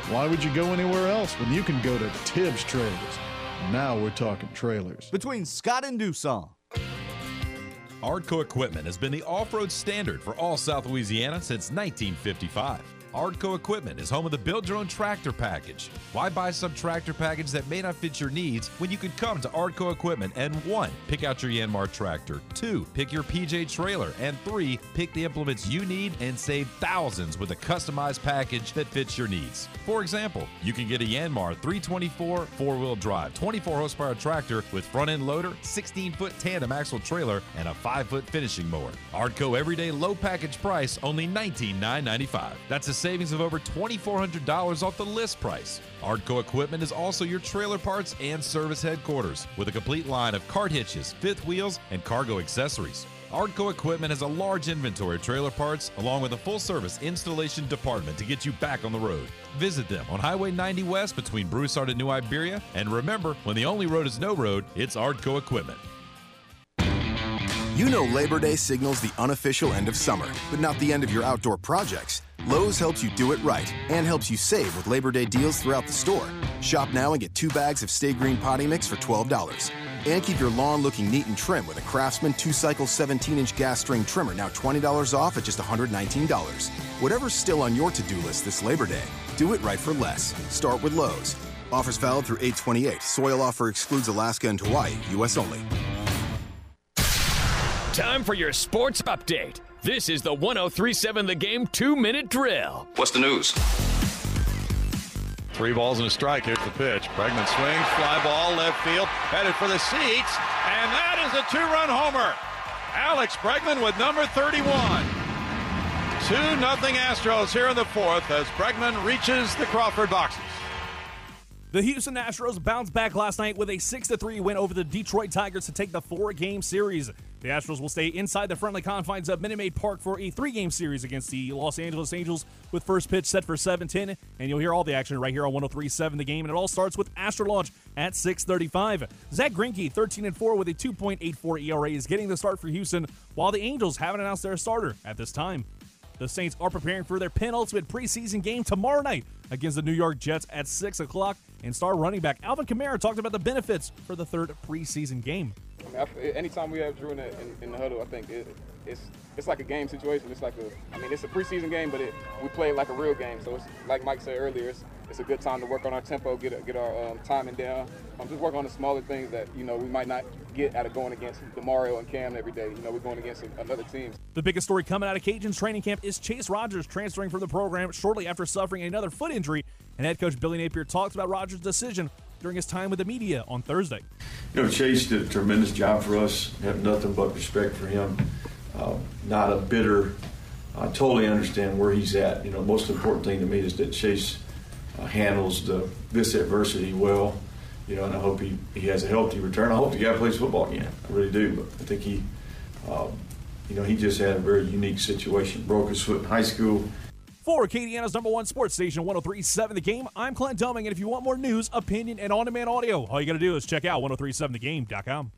Why would you go anywhere else when you can go to Tibbs Trailers? Now we're talking trailers. Between Scott and Doosan. Ardco Equipment has been the off-road standard for all South Louisiana since 1955. Ardco Equipment is home of the Build Your Own Tractor Package. Why buy some tractor package that may not fit your needs when you could come to Ardco Equipment and 1. Pick out your Yanmar tractor, 2. Pick your PJ trailer, and 3. Pick the implements you need and save thousands with a customized package that fits your needs. For example, you can get a Yanmar 324 4-wheel drive, 24 horsepower tractor with front-end loader, 16-foot tandem axle trailer, and a 5-foot finishing mower. Ardco everyday low package price, only $19,995. That's a savings of over $2,400 off the list price. Ardco Equipment is also your trailer parts and service headquarters with a complete line of cart hitches, fifth wheels, and cargo accessories. Ardco Equipment has a large inventory of trailer parts along with a full-service installation department to get you back on the road. Visit them on Highway 90 West between Broussard and New Iberia. And remember, when the only road is no road, it's Ardco Equipment. You know Labor Day signals the unofficial end of summer, but not the end of your outdoor projects. Lowe's helps you do it right and helps you save with Labor Day deals throughout the store. Shop now and get 2 bags of Stay Green potty mix for $12. And keep your lawn looking neat and trim with a Craftsman 2-cycle 17-inch gas string trimmer, now $20 off at just $119. Whatever's still on your to-do list this Labor Day, do it right for less. Start with Lowe's. Offers valid through 8/28. Soil offer excludes Alaska and Hawaii. U.S. only. Time for your sports update. This is the 103.7 The Game 2-minute drill. What's the news? 3 balls and a strike. Here's the pitch. Bregman swings, fly ball, left field, headed for the seats, and that is a 2-run homer. Alex Bregman with number 31. 2-0 Astros here in the 4th as Bregman reaches the Crawford boxes. The Houston Astros bounced back last night with a 6-3 win over the Detroit Tigers to take the 4-game series. The Astros will stay inside the friendly confines of Minute Maid Park for a 3-game series against the Los Angeles Angels with first pitch set for 7:10, and you'll hear all the action right here on 103.7 The Game, and it all starts with Astro launch at 6:35. Zach Greinke, 13-4 with a 2.84 ERA, is getting the start for Houston, while the Angels haven't announced their starter at this time. The Saints are preparing for their penultimate preseason game tomorrow night against the New York Jets at 6 o'clock. And star running back Alvin Kamara talked about the benefits for the 3rd preseason game. Anytime we have Drew in the huddle, I think it's like a game situation. It's it's a preseason game, but we play it like a real game. So it's like Mike said earlier, it's a good time to work on our tempo, get our timing down. Just work on the smaller things that we might not get out of going against DeMario and Cam every day. We're going against another team. The biggest story coming out of Cajuns training camp is Chase Rogers transferring from the program shortly after suffering another foot injury. And head coach Billy Napier talked about Rogers' decision during his time with the media on Thursday. Chase did a tremendous job for us. Have nothing but respect for him. Not a bitter. I totally understand where he's at. Most important thing to me is that Chase handles this adversity well. And I hope he has a healthy return. I hope the guy plays football again. I really do. But I think he just had a very unique situation. Broke his foot in high school. For Acadiana's #1 sports station, 103.7 The Game, I'm Clint Dumming, and if you want more news, opinion, and on-demand audio, all you got to do is check out 1037thegame.com.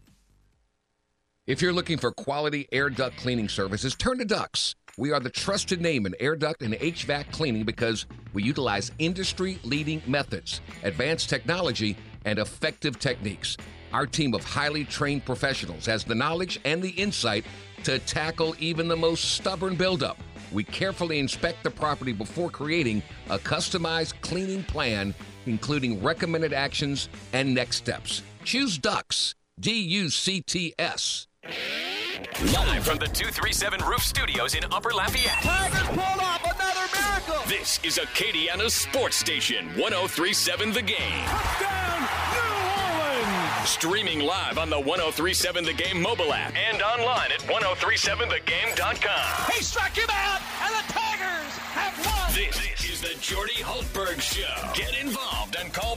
If you're looking for quality air duct cleaning services, turn to Ducks. We are the trusted name in air duct and HVAC cleaning because we utilize industry-leading methods, advanced technology, and effective techniques. Our team of highly trained professionals has the knowledge and the insight to tackle even the most stubborn buildup. We carefully inspect the property before creating a customized cleaning plan, including recommended actions and next steps. Choose Ducks, D-U-C-T-S. Live from the 237 Roof Studios in Upper Lafayette. Tigers pulled off another miracle. This is Acadiana's sports station, 103.7 The Game. Touchdown, New Orleans. Streaming live on the 103.7 The Game mobile app and online at 1037thegame.com. He struck him out, and the Tigers have won. This is the Jordy Hultberg Show. Get involved and call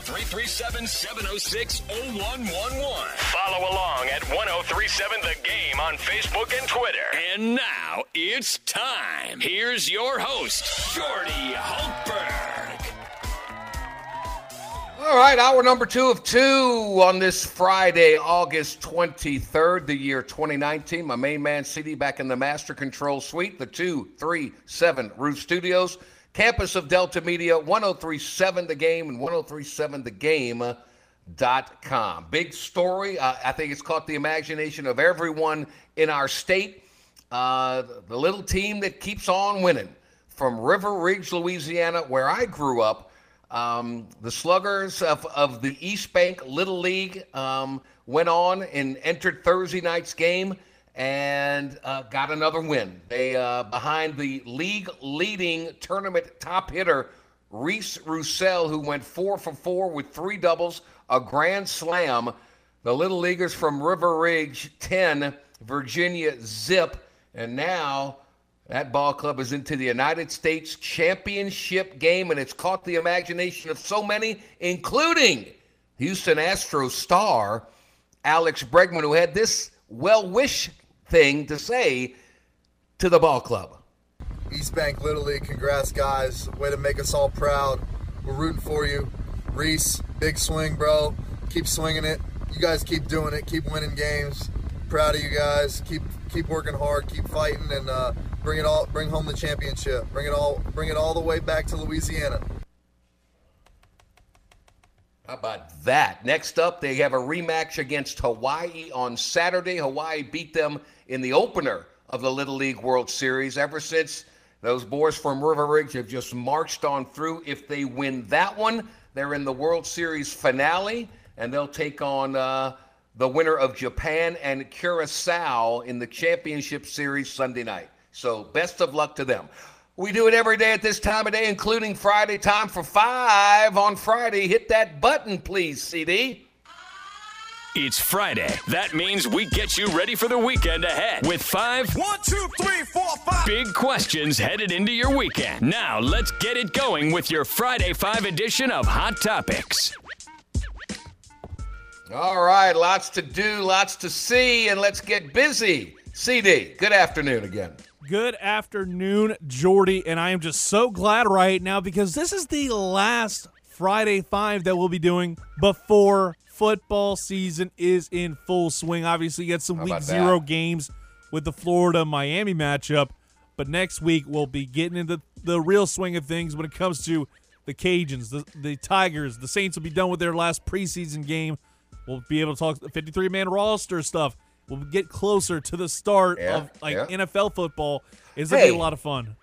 337-706-0111. Follow along at 1037 The Game on Facebook and Twitter. And now it's time. Here's your host, Jordy Hultberg. All right, hour number 2 of 2 on this Friday, August 23rd, the year 2019. My main man, CD, back in the Master Control Suite, the 237 Roof Studios. campus of Delta Media, 1037 The Game and 1037thegame.com. Big story. I think it's caught the imagination of everyone in our state. The little team that keeps on winning from River Ridge, Louisiana, where I grew up. The Sluggers of the East Bank Little League went on and entered Thursday night's game and got another win. They behind the league-leading tournament top hitter, Reese Roussel, who went 4 for 4 with 3 doubles, a grand slam. The Little Leaguers from River Ridge 10, Virginia zip, and now that ball club is into the United States Championship game, and it's caught the imagination of so many, including Houston Astros star Alex Bregman, who had this well-wish thing to say to the ball club. East Bank Little League, congrats, guys. Way to make us all proud. We're rooting for you. Reese, big swing, bro. Keep swinging it. You guys keep doing it. Keep winning games. Proud of you guys. Keep working hard. Keep fighting, and bring home the championship. Bring it all the way back to Louisiana. How about that? Next up, they have a rematch against Hawaii on Saturday. Hawaii beat them in the opener of the Little League World Series. Ever since, those boys from River Ridge have just marched on through. If they win that one, they're in the World Series finale, and they'll take on the winner of Japan and Curacao in the championship series Sunday night. So best of luck to them. We do it every day at this time of day, including Friday. Time for 5 on Friday. Hit that button, please, CD. It's Friday. That means we get you ready for the weekend ahead with 5 1, 2, 3, 4, 5 big questions headed into your weekend. Now let's get it going with your Friday 5 edition of Hot Topics. All right, lots to do, lots to see, and let's get busy. CD, good afternoon again. Good afternoon, Jordy, and I am just so glad right now because this is the last Friday 5 that we'll be doing before football season is in full swing. Obviously, you got some Week 0 games with the Florida-Miami matchup, but next week we'll be getting into the real swing of things when it comes to the Cajuns, the Tigers. The Saints will be done with their last preseason game. We'll be able to talk 53-man roster stuff. We'll get closer to the start of NFL football. It's going to be a lot of fun.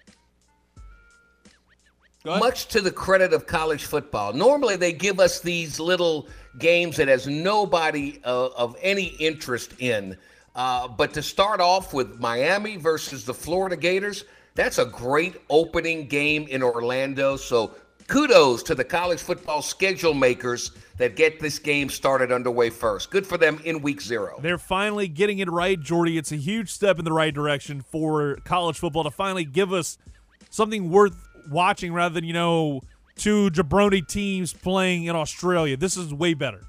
Much to the credit of college football. Normally they give us these little games that has nobody of any interest in. But to start off with Miami versus the Florida Gators, that's a great opening game in Orlando. So kudos to the college football schedule makers that get this game started underway first. Good for them in Week 0. They're finally getting it right, Jordy. It's a huge step in the right direction for college football to finally give us something worth watching rather than, 2 jabroni teams playing in Australia. This is way better.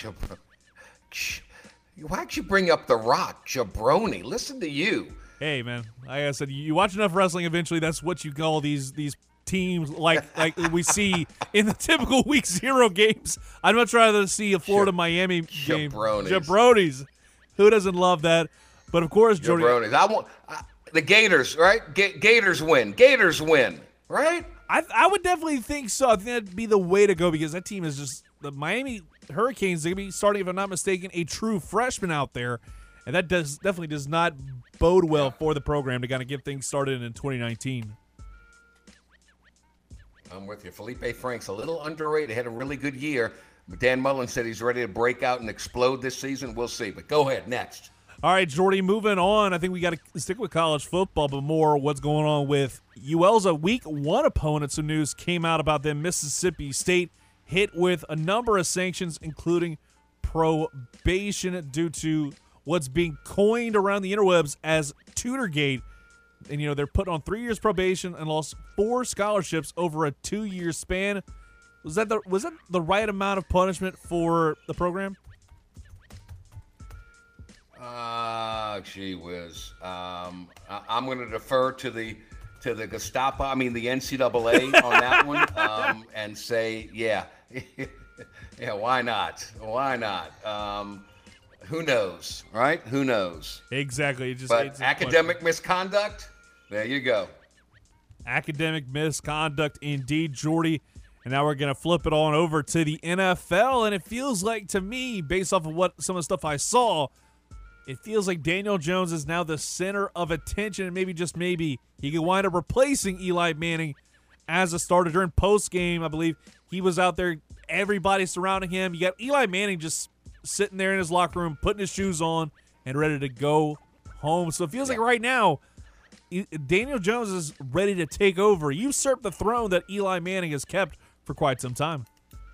Why'd you bring up The Rock, jabroni? Listen to you. Hey, man. Like I said, you watch enough wrestling, eventually that's what you call these teams like we see in the typical Week 0 games. I'd much rather see a Florida-Miami game. Jabronis. Who doesn't love that? But, of course, Jordy. Jabronis. I want the Gators, right? Gators win. Gators win, right? I would definitely think so. I think that'd be the way to go because that team is just – the Miami Hurricanes, they're going to be starting, if I'm not mistaken, a true freshman out there. And that definitely does not bode well for the program to kind of get things started in 2019. I'm with you. Felipe Franks, a little underrated, had a really good year. But Dan Mullen said he's ready to break out and explode this season. We'll see. But go ahead, next. All right, Jordy, moving on. I think we got to stick with college football, but more what's going on with UL's Week 1 opponents. Some news came out about them. Mississippi State hit with a number of sanctions, including probation due to what's being coined around the interwebs as Tutorgate. And, they're put on 3 years probation and lost 4 scholarships over a 2-year span. Was that the right amount of punishment for the program? Gee whiz. I'm going to defer to the Gestapo, the NCAA on that one, and say, yeah, why not? Why not? Who knows, right? Who knows? Exactly. But academic misconduct, there you go. Academic misconduct indeed, Jordy. And now we're going to flip it on over to the NFL. And it feels like, to me, based off of what some of the stuff I saw, it feels like Daniel Jones is now the center of attention. And maybe, just maybe, he could wind up replacing Eli Manning as a starter. During post-game, I believe, he was out there, everybody surrounding him. You got Eli Manning just sitting there in his locker room, putting his shoes on, and ready to go home. So it feels like right now, Daniel Jones is ready to take over, usurp the throne that Eli Manning has kept for quite some time.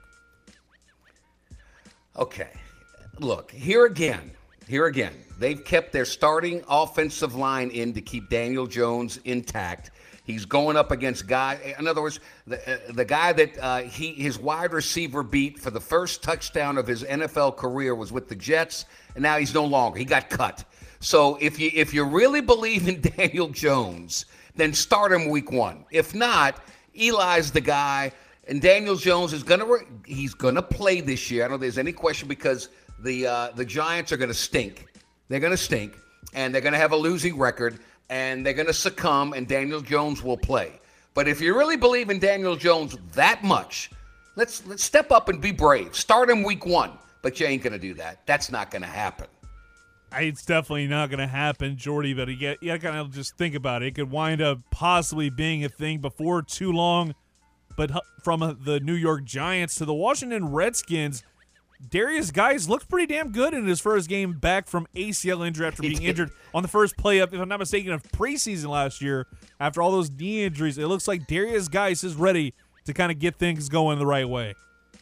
Okay. Look, here again, they've kept their starting offensive line in to keep Daniel Jones intact. He's going up against in other words, the guy that his wide receiver beat for the first touchdown of his NFL career was with the Jets, and now he's no longer. He got cut. So if you really believe in Daniel Jones, then start him week 1. If not, Eli's the guy, and Daniel Jones is he's gonna play this year. I don't think there's any question, because the Giants are gonna stink. They're gonna stink, and they're gonna have a losing record, and they're gonna succumb, and Daniel Jones will play. But if you really believe in Daniel Jones that much, let's step up and be brave. Start him week 1, but you ain't gonna do that. That's not gonna happen. It's definitely not going to happen, Jordy, but you got to kind of just think about it. It could wind up possibly being a thing before too long. But from the New York Giants to the Washington Redskins, Darius Guice looked pretty damn good in his first game back from ACL injury after being injured on the first play of, if I'm not mistaken, of preseason last year. After all those knee injuries, it looks like Darius Guice is ready to kind of get things going the right way.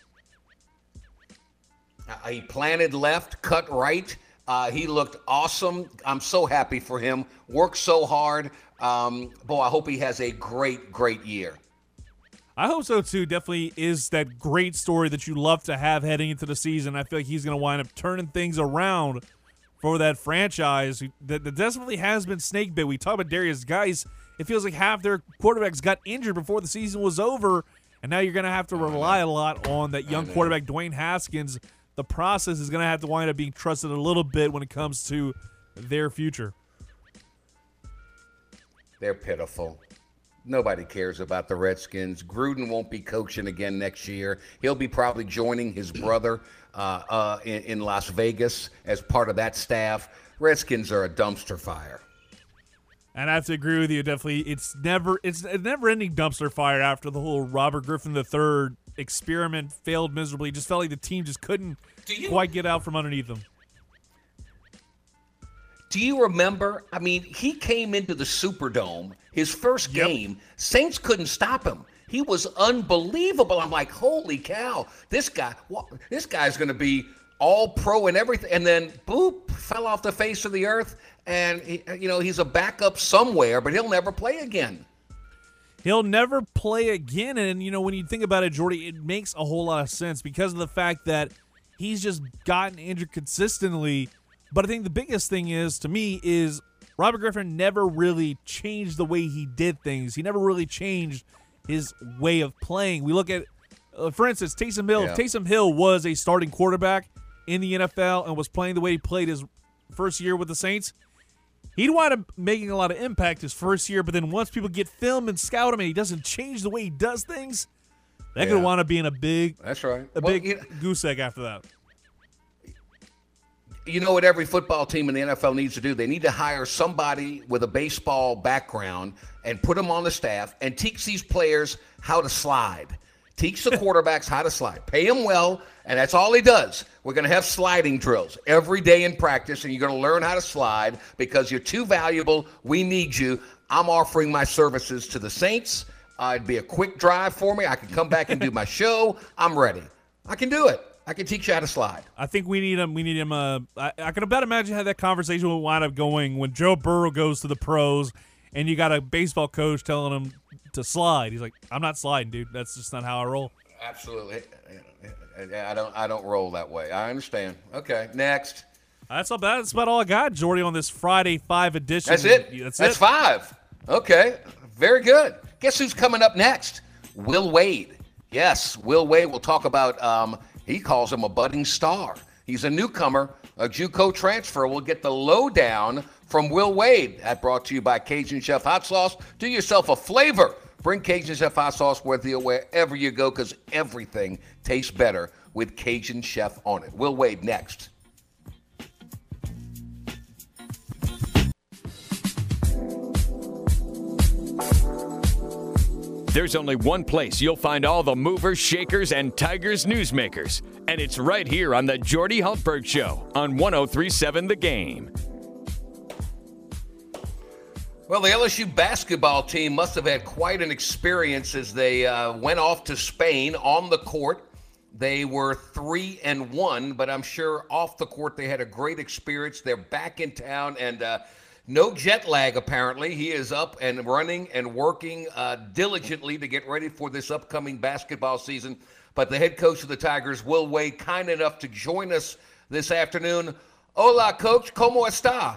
He planted left, cut right. He looked awesome. I'm so happy for him. Worked so hard. Boy, I hope he has a great, great year. I hope so, too. Definitely is that great story that you love to have heading into the season. I feel like he's going to wind up turning things around for that franchise that definitely has been snake bit. We talk about Darius Guice. It feels like half their quarterbacks got injured before the season was over, and now you're going to have to rely a lot on that young quarterback, Dwayne Haskins. The process is going to have to wind up being trusted a little bit when it comes to their future. They're pitiful. Nobody cares about the Redskins. Gruden won't be coaching again next year. He'll be probably joining his brother in Las Vegas as part of that staff. Redskins are a dumpster fire. And I have to agree with you. Definitely, it's a never-ending dumpster fire after the whole Robert Griffin III experiment failed miserably. Just felt like the team just couldn't quite get out from underneath them. Do you remember? I mean, he came into the Superdome, his first game. Saints couldn't stop him. He was unbelievable. I'm like, holy cow, this guy's going to be all pro and everything. And then, boop, fell off the face of the earth. And, he's a backup somewhere, but he'll never play again. He'll never play again. And, when you think about it, Jordy, it makes a whole lot of sense because of the fact that he's just gotten injured consistently. But I think the biggest thing to me is Robert Griffin never really changed the way he did things. He never really changed his way of playing. We look at, for instance, Taysom Hill. Yeah. If Taysom Hill was a starting quarterback in the NFL and was playing the way he played his first year with the Saints, he'd wind up making a lot of impact his first year, but then once people get film and scout him and he doesn't change the way he does things, that could wind up being a big goose egg after that. You know what every football team in the NFL needs to do? They need to hire somebody with a baseball background and put them on the staff and teach these players how to slide. Teach the quarterbacks how to slide. Pay them well, and that's all he does. We're going to have sliding drills every day in practice, and you're going to learn how to slide because you're too valuable. We need you. I'm offering my services to the Saints. It'd be a quick drive for me. I can come back and do my show. I'm ready. I can do it. I can teach you how to slide. I think we need him. I can about imagine how that conversation will wind up going when Joe Burrow goes to the pros and you got a baseball coach telling him to slide. He's like, I'm not sliding, dude. That's just not how I roll. Absolutely. I don't roll that way. I understand. Okay, next. That's about all I got, Jordy, on this Friday 5 edition. That's it? That's 5. Okay, very good. Guess who's coming up next? Will Wade. Yes, Will Wade. We'll talk about he calls him a budding star. He's a newcomer, a JUCO transfer. We'll get the lowdown from Will Wade. That brought to you by Cajun Chef Hot Sauce. Do yourself a flavor Bring Cajun Chef hot sauce with you wherever you go, because everything tastes better with Cajun Chef on it. Will Wade next. There's only one place you'll find all the movers, shakers, and Tigers newsmakers, and it's right here on the Jordy Hultberg Show on 103.7 The Game. Well, the LSU basketball team must have had quite an experience as they went off to Spain on the court. They were 3-1, but I'm sure off the court they had a great experience. They're back in town, and no jet lag, apparently. He is up and running and working diligently to get ready for this upcoming basketball season. But the head coach of the Tigers, Will Wade, kind enough to join us this afternoon. Hola, Coach. ¿Cómo está?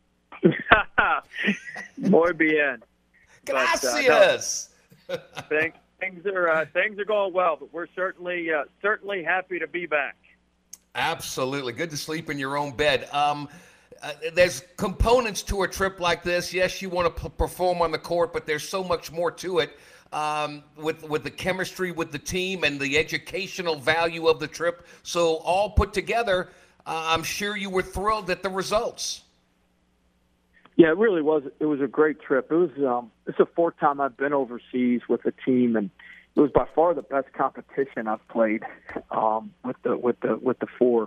Muy bien. Gracias. Things are going well, but we're certainly happy to be back. Absolutely. Good to sleep in your own bed. There's components to a trip like this. Yes, you want to perform on the court, but there's so much more to it with the chemistry with the team and the educational value of the trip. So all put together, I'm sure you were thrilled at the results. Yeah, it really was. It was a great trip. It was it's the fourth time I've been overseas with a team, and it was by far the best competition I've played with the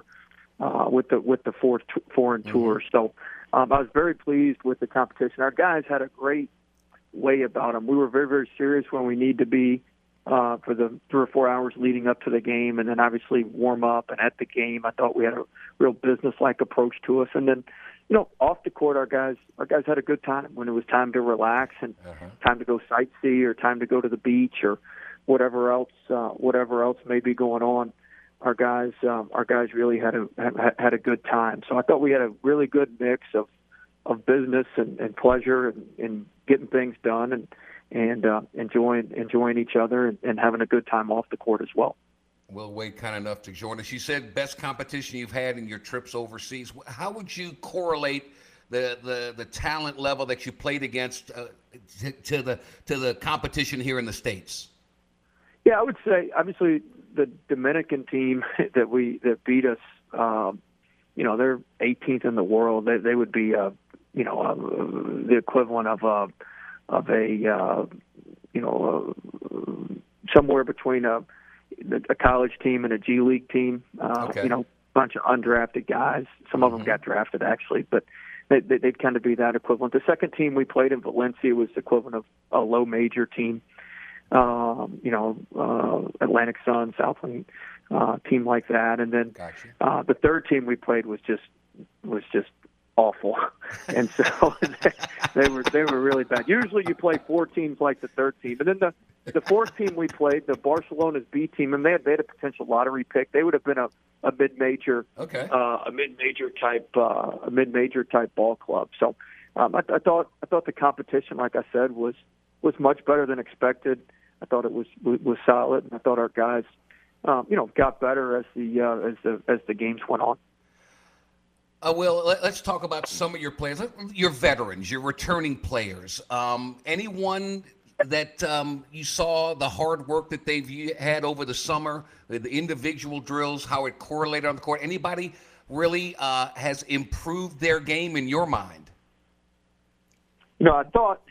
foreign tour. So I was very pleased with the competition. Our guys had a great way about them. We were very, very serious when we need to be for the 3 or 4 hours leading up to the game, and then obviously warm up. And at the game, I thought we had a real business-like approach to us. And then, off the court, our guys had a good time when it was time to relax and time to go sightsee or time to go to the beach or whatever else may be going on. Our guys really had a good time. So I thought we had a really good mix of business and pleasure and getting things done and enjoying each other and having a good time off the court as well. Will Wade kind enough to join us. You said best competition you've had in your trips overseas. How would you correlate the talent level that you played against to the competition here in the States? Yeah, I would say obviously the Dominican team that beat us. They're 18th in the world. They would be the equivalent of somewhere between a college team and a G League team. Bunch of undrafted guys. Some of them got drafted actually, but they'd kind of be that equivalent. The second team we played in Valencia was the equivalent of a low major team. Atlantic Sun, Southland, team like that. And then the third team we played was just awful. And so they were really bad. Usually you play 4 teams like the third team. And then the fourth team we played, the Barcelona's B team, and they had a potential lottery pick. They would have been a mid-major type ball club. So I thought the competition, like I said, was much better than expected. I thought it was solid, and I thought our guys, got better as the games went on. Will, let's talk about some of your players, your veterans, your returning players. Anyone that you saw the hard work that they've had over the summer, the individual drills, how it correlated on the court. Anybody really has improved their game in your mind? I thought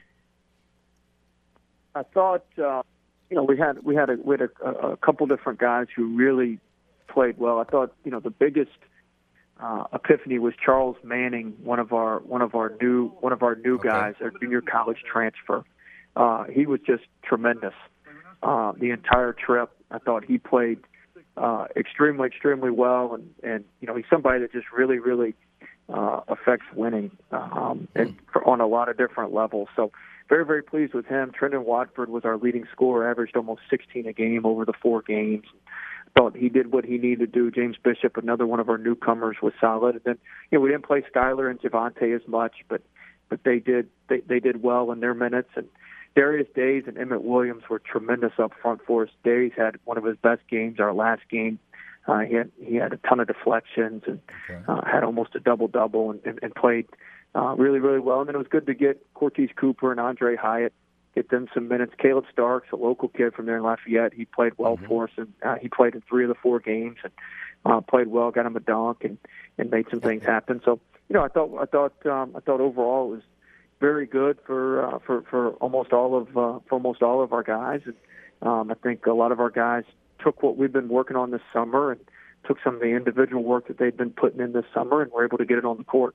we had a couple different guys who really played well. I thought the biggest epiphany was Charles Manning, one of our new guys, our junior college transfer. He was just tremendous the entire trip. I thought he played extremely well, and he's somebody that just really affects winning and on a lot of different levels. So very, very pleased with him. Trendon Watford was our leading scorer, averaged almost 16 a game over the 4 games. Thought he did what he needed to do. James Bishop, another one of our newcomers, was solid. And then we didn't play Skyler and Javante as much, but they did well in their minutes. And Darius Days and Emmett Williams were tremendous up front for us. Days had one of his best games, our last game. He had a ton of deflections and had almost a double-double and played really, really well. And then it was good to get Cortez Cooper and Andre Hyatt get them some minutes. Caleb Starks, a local kid from there in Lafayette, he played well for us, and he played in 3 of the 4 games and played well, got him a dunk, and made some things happen. So, I thought overall it was very good for almost all of our guys. And I think a lot of our guys took what we've been working on this summer and took some of the individual work that they'd been putting in this summer, and were able to get it on the court.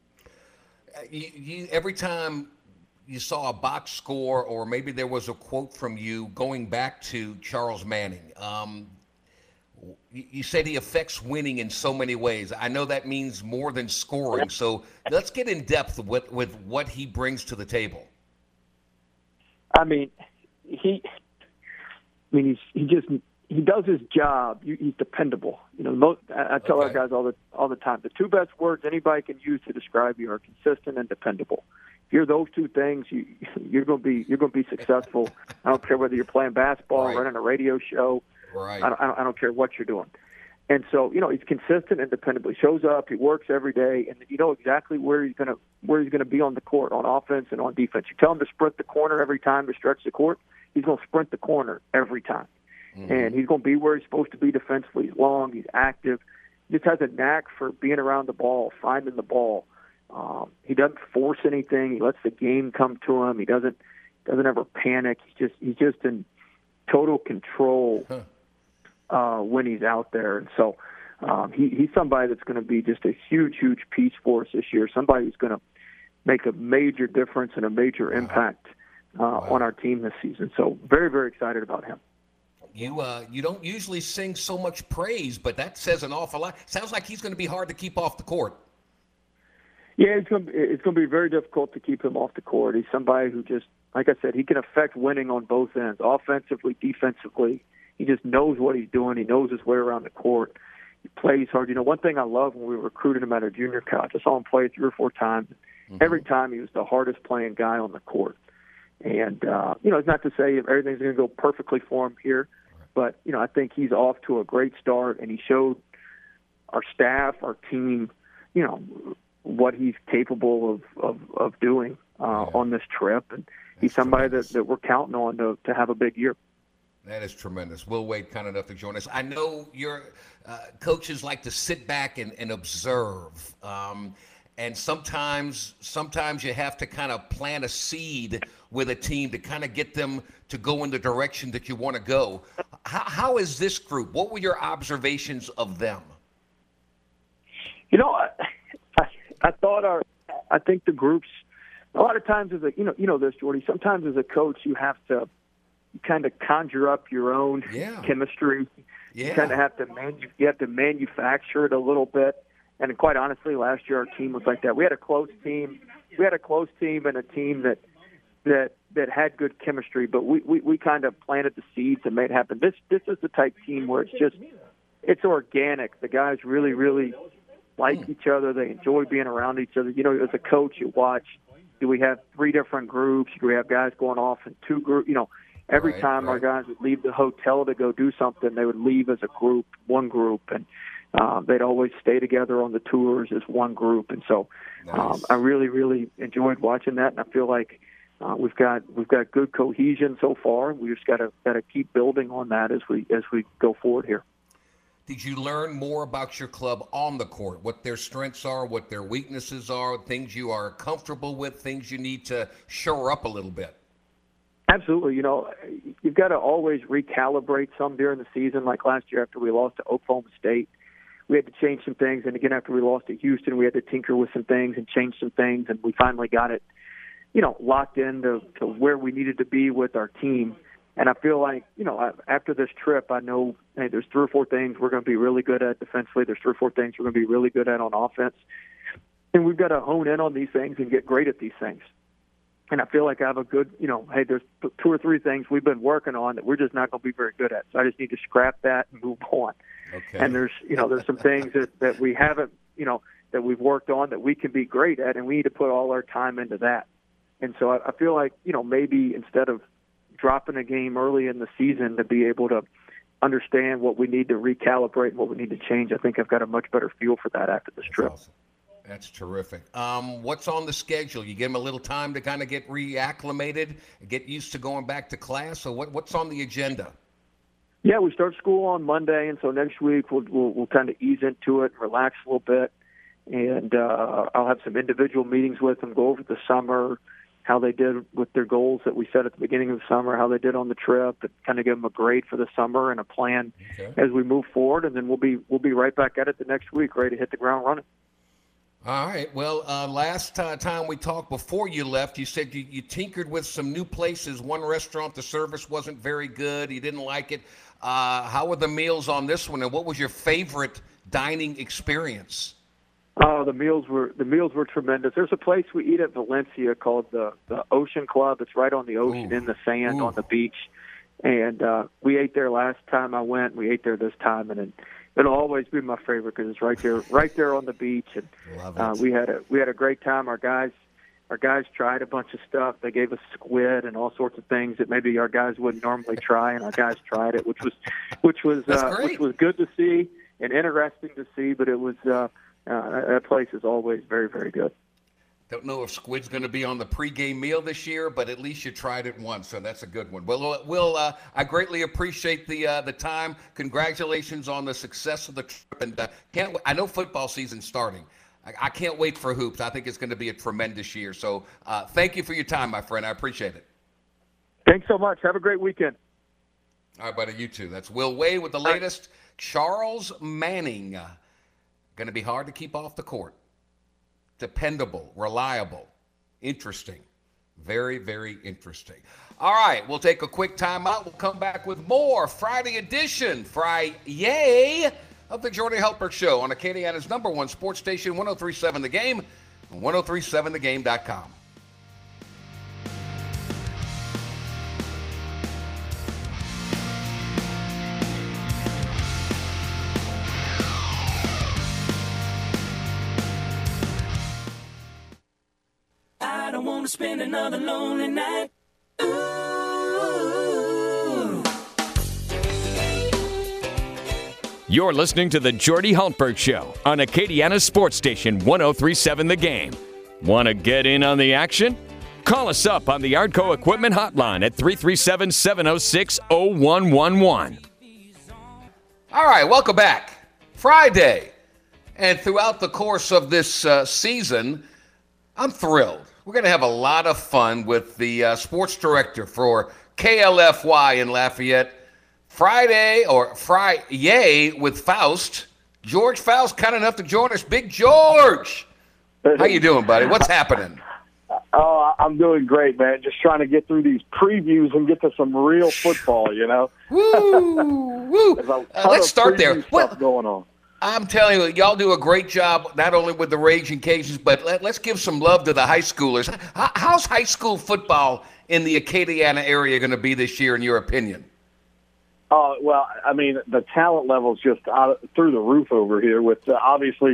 Every time you saw a box score, or maybe there was a quote from you going back to Charles Manning, you said he affects winning in so many ways. I know that means more than scoring. So let's get in depth with what he brings to the table. He does his job. He's dependable. I tell our guys all the time, the 2 best words anybody can use to describe you are consistent and dependable. If you're those 2 things, you're going to be successful. I don't care whether you're playing basketball, running a radio show. Right. I don't care what you're doing. And so, he's consistent and dependable. He shows up, he works every day, and you know exactly where he's going to be on the court, on offense and on defense. You tell him to sprint the corner every time to stretch the court, he's going to sprint the corner every time. Mm-hmm. And he's going to be where he's supposed to be defensively. He's long, he's active. He just has a knack for being around the ball, finding the ball. He doesn't force anything. He lets the game come to him. He doesn't ever panic. He's just in total control when he's out there. And so he's somebody that's going to be just a huge, huge piece for us this year, somebody who's going to make a major difference and a major impact on our team this season. So very, very excited about him. You don't usually sing so much praise, but that says an awful lot. Sounds like he's going to be hard to keep off the court. Yeah, it's going to be very difficult to keep him off the court. He's somebody who just, like I said, he can affect winning on both ends, offensively, defensively. He just knows what he's doing. He knows his way around the court. He plays hard. One thing I love when we recruited him at our junior college, I saw him play 3 or 4 times. Mm-hmm. Every time he was the hardest playing guy on the court. And, it's not to say everything's going to go perfectly for him here, but, I think he's off to a great start, and he showed our staff, our team, what he's capable of doing on this trip. And he's somebody that we're counting on to have a big year. That is tremendous. Will Wade, kind enough to join us. I know your coaches like to sit back and observe. And sometimes you have to kind of plant a seed with a team to kind of get them to go in the direction that you want to go. How is this group? What were your observations of them? I think the groups, a lot of times as this, Jordy, sometimes as a coach you have to kind of conjure up your own chemistry. Yeah. You kind of have to manufacture it a little bit. And quite honestly, last year our team was like that. We had a close team. And a team that had good chemistry, but we kind of planted the seeds and made it happen. This is the type team where it's organic. The guys really, really like each other. They enjoy being around each other. As a coach, you watch. Do we have 3 different groups? Do we have guys going off in 2 groups? Every time our guys would leave the hotel to go do something, they would leave as a group, one group, and they'd always stay together on the tours as one group. And so I really, really enjoyed watching that, and I feel like we've got good cohesion so far. We just got to keep building on that as we go forward here. Did you learn more about your club on the court, what their strengths are, what their weaknesses are, things you are comfortable with, things you need to shore up a little bit? Absolutely. You've got to always recalibrate some during the season. Like last year after we lost to Oklahoma State, we had to change some things. And again, after we lost to Houston, we had to tinker with some things and change some things. And we finally got it, locked into where we needed to be with our team. And I feel like, after this trip, I know, hey, there's 3 or 4 things we're going to be really good at defensively. There's 3 or 4 things we're going to be really good at on offense. And we've got to hone in on these things and get great at these things. And I feel like I have a good, hey, there's 2 or 3 things we've been working on that we're just not going to be very good at. So I just need to scrap that and move on. Okay. And there's some things that we haven't, that we've worked on that we can be great at, and we need to put all our time into that. And so I feel like, maybe instead of dropping a game early in the season to be able to understand what we need to recalibrate and what we need to change, I think I've got a much better feel for that after this trip. Awesome. That's terrific. What's on the schedule? You give them a little time to kind of get reacclimated, get used to going back to class. So what's on the agenda? Yeah, we start school on Monday, and so next week we'll kind of ease into it, relax a little bit, and I'll have some individual meetings with them, go over the summer, how they did with their goals that we set at the beginning of the summer, how they did on the trip, and kind of give them a grade for the summer and a plan as we move forward, and then we'll be right back at it the next week, ready to hit the ground running. All right. Well, last time we talked before you left, you said you tinkered with some new places. One restaurant, the service wasn't very good. You didn't like it. How were the meals on this one, and what was your favorite dining experience? Oh, the meals were tremendous. There's a place we eat at Valencia called the Ocean Club. It's right on the ocean, in the sand, on the beach. And we ate there last time I went. We ate there this time, and it'll always be my favorite because it's right there on the beach. And we had a great time. Our guys tried a bunch of stuff. They gave us squid and all sorts of things that maybe our guys wouldn't normally try, and our guys tried it, which was good to see and interesting to see. But it was that place is always very, very good. Don't know if squid's going to be on the pregame meal this year, but at least you tried it once, so that's a good one. Well, I greatly appreciate the time. Congratulations on the success of the trip, and I know football season's starting. I can't wait for hoops. I think it's going to be a tremendous year. So thank you for your time, my friend. I appreciate it. Thanks so much. Have a great weekend. All right, buddy. You too. That's Will Wade with the latest. Charles Manning. Going to be hard to keep off the court. Dependable, reliable, interesting. Very, very interesting. All right, we'll take a quick timeout. We'll come back with more Friday edition, Friday, of the Jordy Hultberg Show on Acadiana's #1 sports station, 103.7 The Game, and 103.7thegame.com. I don't want to spend another lonely night. Ooh. You're listening to the Jordy Hultberg Show on Acadiana's sports station, 103.7 The Game. Want to get in on the action? Call us up on the Ardco Equipment Hotline at 337-706-0111. All right, welcome back. Friday. And throughout the course of this season, I'm thrilled. We're going to have a lot of fun with the sports director for KLFY in Lafayette. Friday with Faust. George Faust, kind enough to join us. Big George. How you doing, buddy? What's happening? Oh, I'm doing great, man. Just trying to get through these previews and get to some real football, you know? Woo! Let's start there. What's going on? I'm telling you, y'all do a great job, not only with the Raging Cajuns, but let's give some love to the high schoolers. How's high school football in the Acadiana area going to be this year, in your opinion? Well, I mean, the talent level is just through the roof over here. With obviously,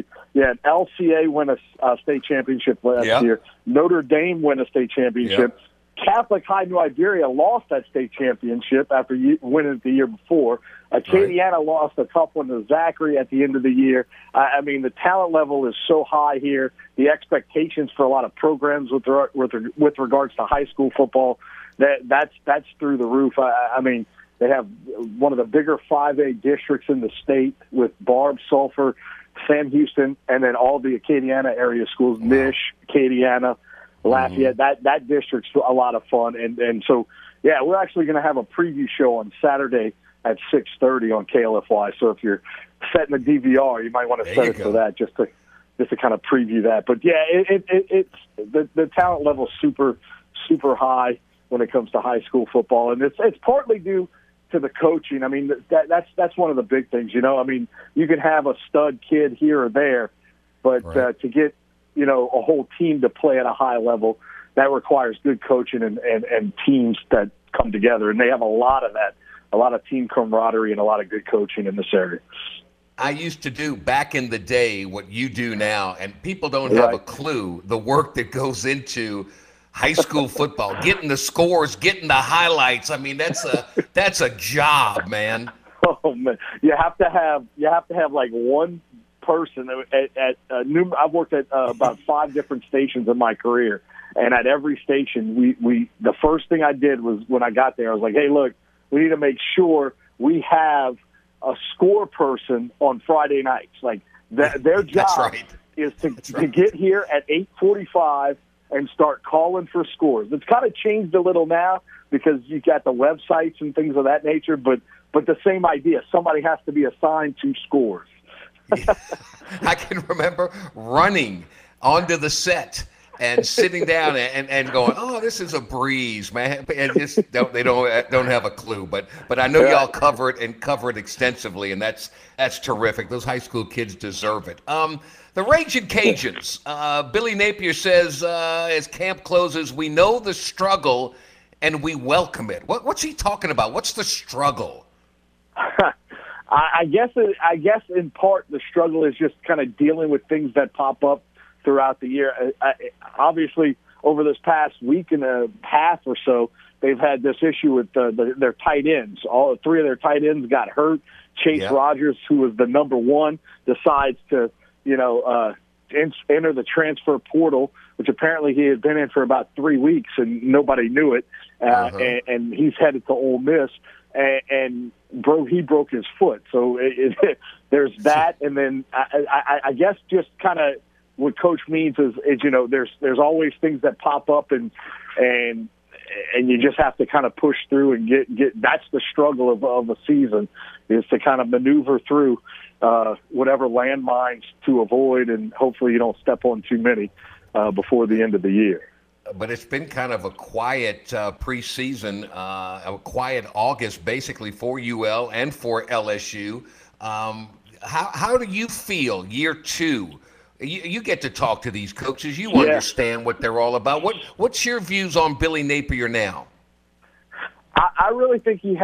LCA win a state championship last year. Notre Dame win a state championship. Catholic High New Iberia lost that state championship after winning it the year before. Acadiana lost a tough one to Zachary at the end of the year. I mean, the talent level is so high here. The expectations for a lot of programs with regards to high school football, that's through the roof. I mean, they have one of the bigger 5A districts in the state with Barb, Sulphur, Sam Houston, and then all the Acadiana area schools, Nish, Acadiana, Lafayette. That district's a lot of fun. And so, we're actually going to have a preview show on Saturday at 6:30 on KLFY. So if you're setting a DVR, you might want to set it for that just to kind of preview that. But it's the talent level is super, super high when it comes to high school football. And it's partly due to the coaching. I mean, that's one of the big things, you know. I mean, you can have a stud kid here or there, but to get, a whole team to play at a high level, that requires good coaching and teams that come together. And they have a lot of that, a lot of team camaraderie and a lot of good coaching in this area. I used to do back in the day what you do now, and people don't have a clue the work that goes into high school football, getting the scores, getting the highlights. I mean, that's a job, man. Oh man, you have to have like one person I've worked at about 5 different stations in my career, and at every station, we the first thing I did was when I got there, I was like, hey, look, we need to make sure we have a score person on Friday nights. Like their job is to get here at 8:45 and start calling for scores. It's kind of changed a little now because you got the websites and things of that nature, but the same idea. Somebody has to be assigned to scores. I can remember running onto the set and sitting down and going, oh, this is a breeze, man. And just they don't have a clue, but I know y'all cover it extensively, and that's terrific. Those high school kids deserve it. The Ragin' Cajuns. Billy Napier says as camp closes, we know the struggle and we welcome it. What's he talking about? What's the struggle? I guess in part the struggle is just kind of dealing with things that pop up throughout the year. Obviously, over this past week and a half or so, they've had this issue with their tight ends. All 3 of their tight ends got hurt. Chase Rogers, who was the number 1, decides to enter the transfer portal, which apparently he had been in for about 3 weeks and nobody knew it. And he's headed to Ole Miss. And he broke his foot. So there's that. And then I guess just kind of what Coach means is there's always things that pop up and you just have to kind of push through and get that's the struggle of a season, is to kind of maneuver through whatever landmines to avoid, and hopefully you don't step on too many before the end of the year. But it's been kind of a quiet preseason, a quiet August basically for UL and for LSU. How do you feel year 2? You get to talk to these coaches. You understand what they're all about. What's your views on Billy Napier now? I really think he's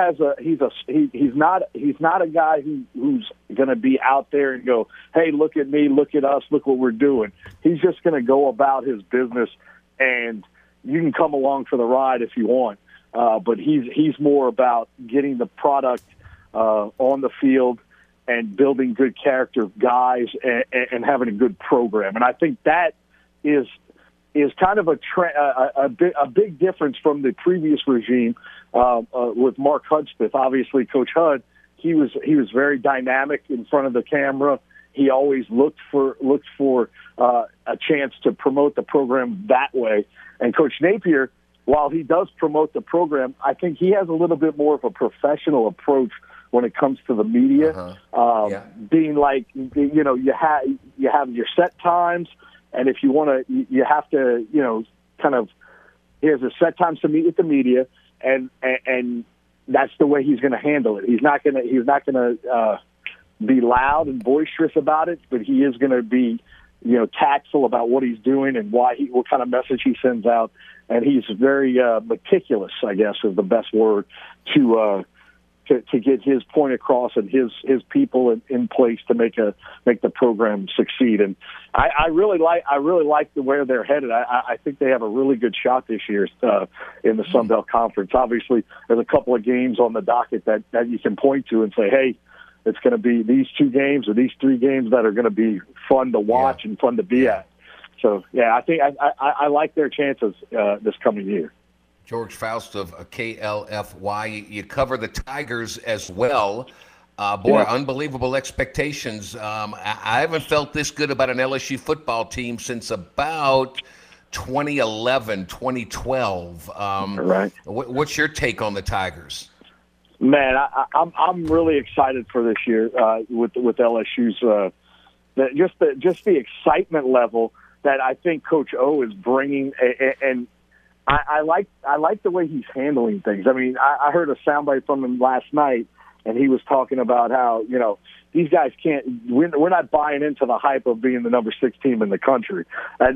not a guy who's going to be out there and go, hey, look at me, look at us, look what we're doing. He's just going to go about his business, and you can come along for the ride if you want. But he's more about getting the product on the field and building good character guys and having a good program. And I think that is kind of a big difference from the previous regime with Mark Hudspeth. Obviously, Coach Hud, he was very dynamic in front of the camera. He always looked for a chance to promote the program that way. And Coach Napier, while he does promote the program, I think he has a little bit more of a professional approach when it comes to the media, being like, you have your set times, and if you want to, you have to, here's a set times to meet with the media, and that's the way he's going to handle it. He's not going to be loud and boisterous about it, but he is going to be, tactful about what he's doing and what kind of message he sends out, and he's very meticulous, I guess, is the best word to get his point across and his people in place to make the program succeed. And I really like the way they're headed. I think they have a really good shot this year in the Sun Belt Conference. Obviously, there's a couple of games on the docket that you can point to and say, hey, it's going to be these 2 games or these 3 games that are going to be fun to watch and fun to be at. So, I think I like their chances this coming year. George Faust of KLFY. You cover the Tigers as well. Unbelievable expectations. I haven't felt this good about an LSU football team since about 2011, 2012. Right. What's your take on the Tigers? Man, I'm really excited for this year with LSU's just the excitement level that I think Coach O is bringing, and I like the way he's handling things. I mean, I heard a soundbite from him last night, and he was talking about how these guys can't. We're not buying into the hype of being the number 6 team in the country.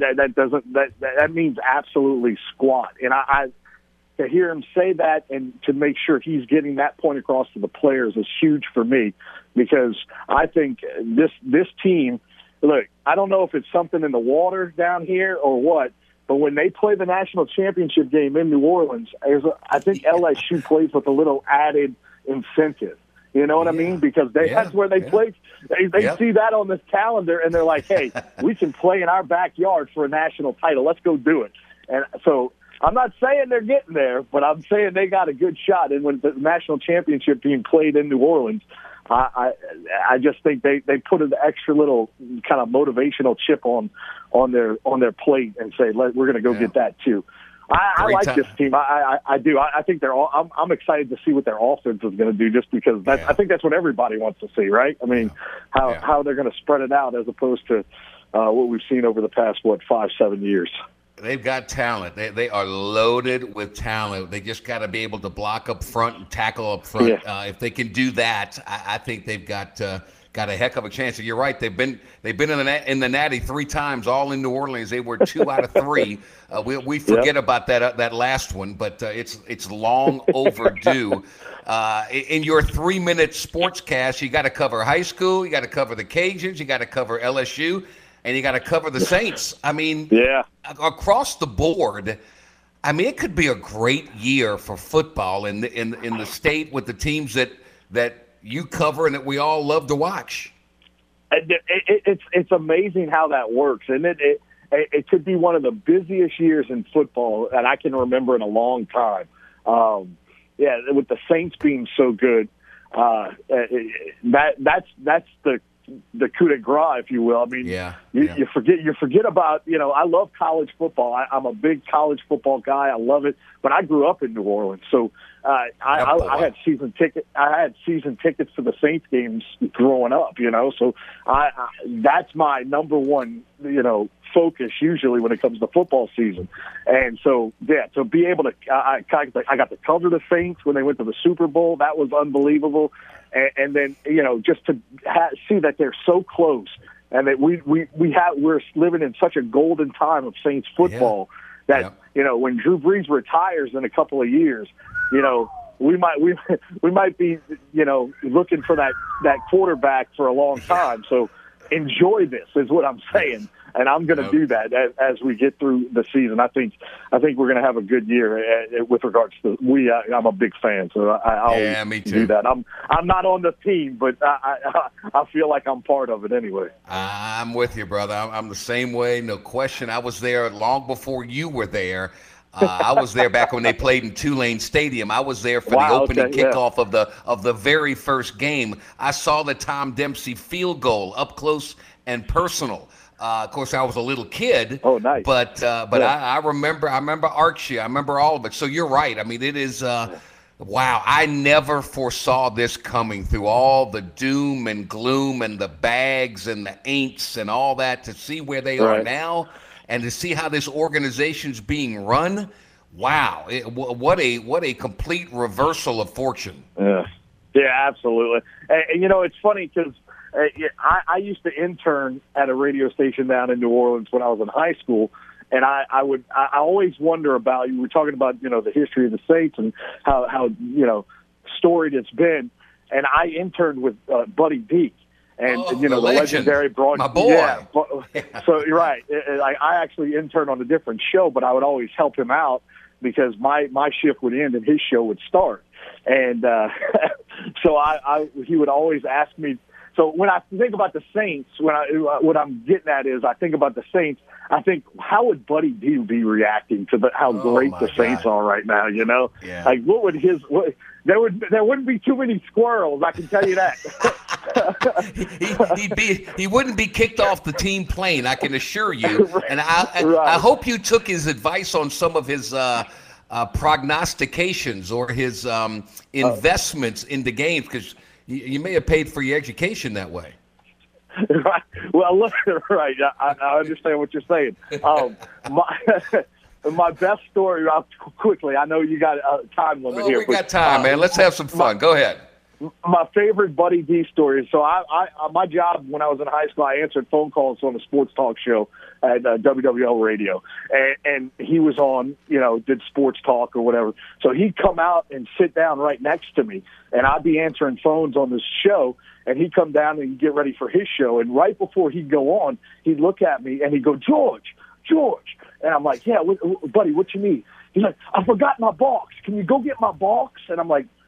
That means absolutely squat. And I to hear him say that and to make sure he's getting that point across to the players is huge for me, because I think this team. Look, I don't know if it's something in the water down here or what, but when they play the national championship game in New Orleans, I think LSU plays with a little added incentive. You know what I mean? Because that's where they play. They see that on this calendar, and they're like, hey, we can play in our backyard for a national title. Let's go do it. And so I'm not saying they're getting there, but I'm saying they got a good shot. And when the national championship being played in New Orleans, I just think they put an extra little kind of motivational chip on their plate and say, we're going to go get that too. I like this team. I do. I think they're all. I'm excited to see what their offense is going to do, just because I think that's what everybody wants to see, right? I mean, how they're going to spread it out as opposed to what we've seen over the past 5-7 years. They've got talent. They are loaded with talent. They just got to be able to block up front and tackle up front. If they can do that, I think they've got a heck of a chance. And you're right. They've been in the Natty 3 times, all in New Orleans. They were 2 out of 3. We forget about that last one, but it's long overdue. In your 3-minute sportscast, you got to cover high school, you got to cover the Cajuns, you got to cover LSU, and you got to cover the Saints. I mean, across the board. I mean, it could be a great year for football in the state with the teams that you cover and that we all love to watch. It's amazing how that works, and it could be one of the busiest years in football that I can remember in a long time. With the Saints being so good, that's the coup de grace, if you will. I mean, you forget about, I love college football. I'm a big college football guy. I love it, but I grew up in New Orleans, so I had season tickets to the Saints games growing up. So that's my number one, focus usually when it comes to football season. And so to be able to, I got to cover the Saints when they went to the Super Bowl. That was unbelievable. And then, just to see that they're so close, and that we're living in such a golden time of Saints football that when Drew Brees retires in a couple of years, we might be looking for that quarterback for a long time. So enjoy this is what I'm saying. And I'm going to do that as we get through the season. I think we're going to have a good year with regards to I'm a big fan, so I always do that. I'm not on the team, but I feel like I'm part of it anyway. I'm with you, brother. I'm the same way, no question. I was there long before you were there. I was there back when they played in Tulane Stadium. I was there for the opening kickoff of the very first game. I saw the Tom Dempsey field goal up close and personal. Of course, I was a little kid. Oh, nice! But I remember Archie. I remember all of it. So you're right. I mean, it is. Wow! I never foresaw this coming through all the doom and gloom and the bags and the ain'ts and all that. To see where they are now, and to see how this organization's being run. Wow! What a complete reversal of fortune. Yeah, absolutely. And it's funny because. I used to intern at a radio station down in New Orleans when I was in high school, and I always wonder about, you were talking about, the history of the Saints and how storied it's been, and I interned with Buddy Deek, and the legendary broad. My boy. So you're right. I actually interned on a different show, but I would always help him out because my shift would end and his show would start, and so he would always ask me. So when I think about the Saints, what I'm getting at is I think about the Saints. I think, how would Buddy D be reacting to how great the Saints are right now? Like what would there wouldn't be too many squirrels. I can tell you that. he wouldn't be kicked off the team plane. I can assure you. And I hope you took his advice on some of his. Prognostications or his investments into games, because you may have paid for your education that way. Right. Well, look, right. I understand what you're saying. My best story, quickly, I know you got a time limit here. We got time, man. Let's have some fun. Go ahead. My favorite Buddy D story. So my job when I was in high school, I answered phone calls on a sports talk show at WWL Radio, and he was on, did sports talk or whatever. So he'd come out and sit down right next to me, and I'd be answering phones on this show, and he'd come down and he'd get ready for his show. And right before he'd go on, he'd look at me and he'd go, George. And I'm like, yeah, buddy, what you need? He's like, I forgot my box. Can you go get my box? And I'm like,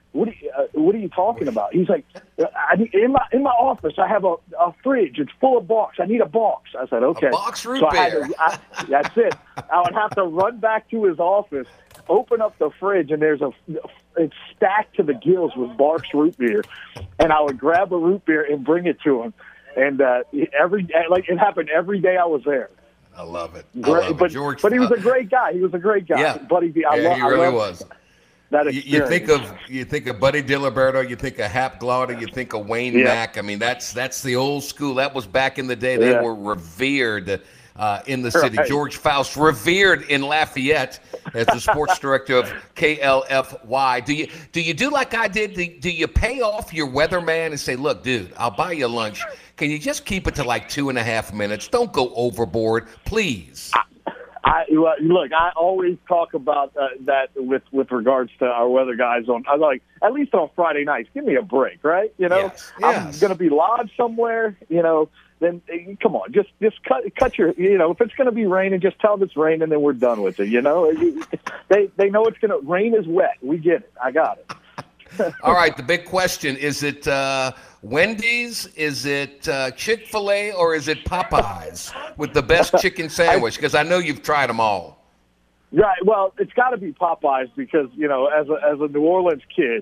what are you talking about? He's like, in my office, I have a fridge. It's full of box. I need a box. I said, okay. A box root beer. That's it. I would have to run back to his office, open up the fridge, and it's stacked to the gills with Barks root beer. And I would grab a root beer and bring it to him. And it happened every day I was there. I love it. But he was a great guy. Yeah, Buddy, he really was. That you think of Buddy DiLiberto, you think of Hap Glaude, you think of Wayne Mack. I mean, that's the old school. That was back in the day. They were revered in the city. Right. George Faust, revered in Lafayette as the sports director of KLFY. Do you do like I did? Do you pay off your weatherman and say, look, dude, I'll buy you lunch. Can you just keep it to like 2.5 minutes? Don't go overboard, please. Look, I always talk about that with regards to our weather guys. I like, at least on Friday nights, give me a break, right? You know, yes. I'm going to be lodged somewhere, you know, then come on, just cut your, you know, if it's going to be raining, just tell them it's raining, then we're done with it, you know. They know it's going to, rain is wet. We get it. I got it. All right, the big question, is it Wendy's, is it Chick-fil-A, or is it Popeyes with the best chicken sandwich? Because I know you've tried them all. Right, well, it's got to be Popeyes because, you know, as a New Orleans kid,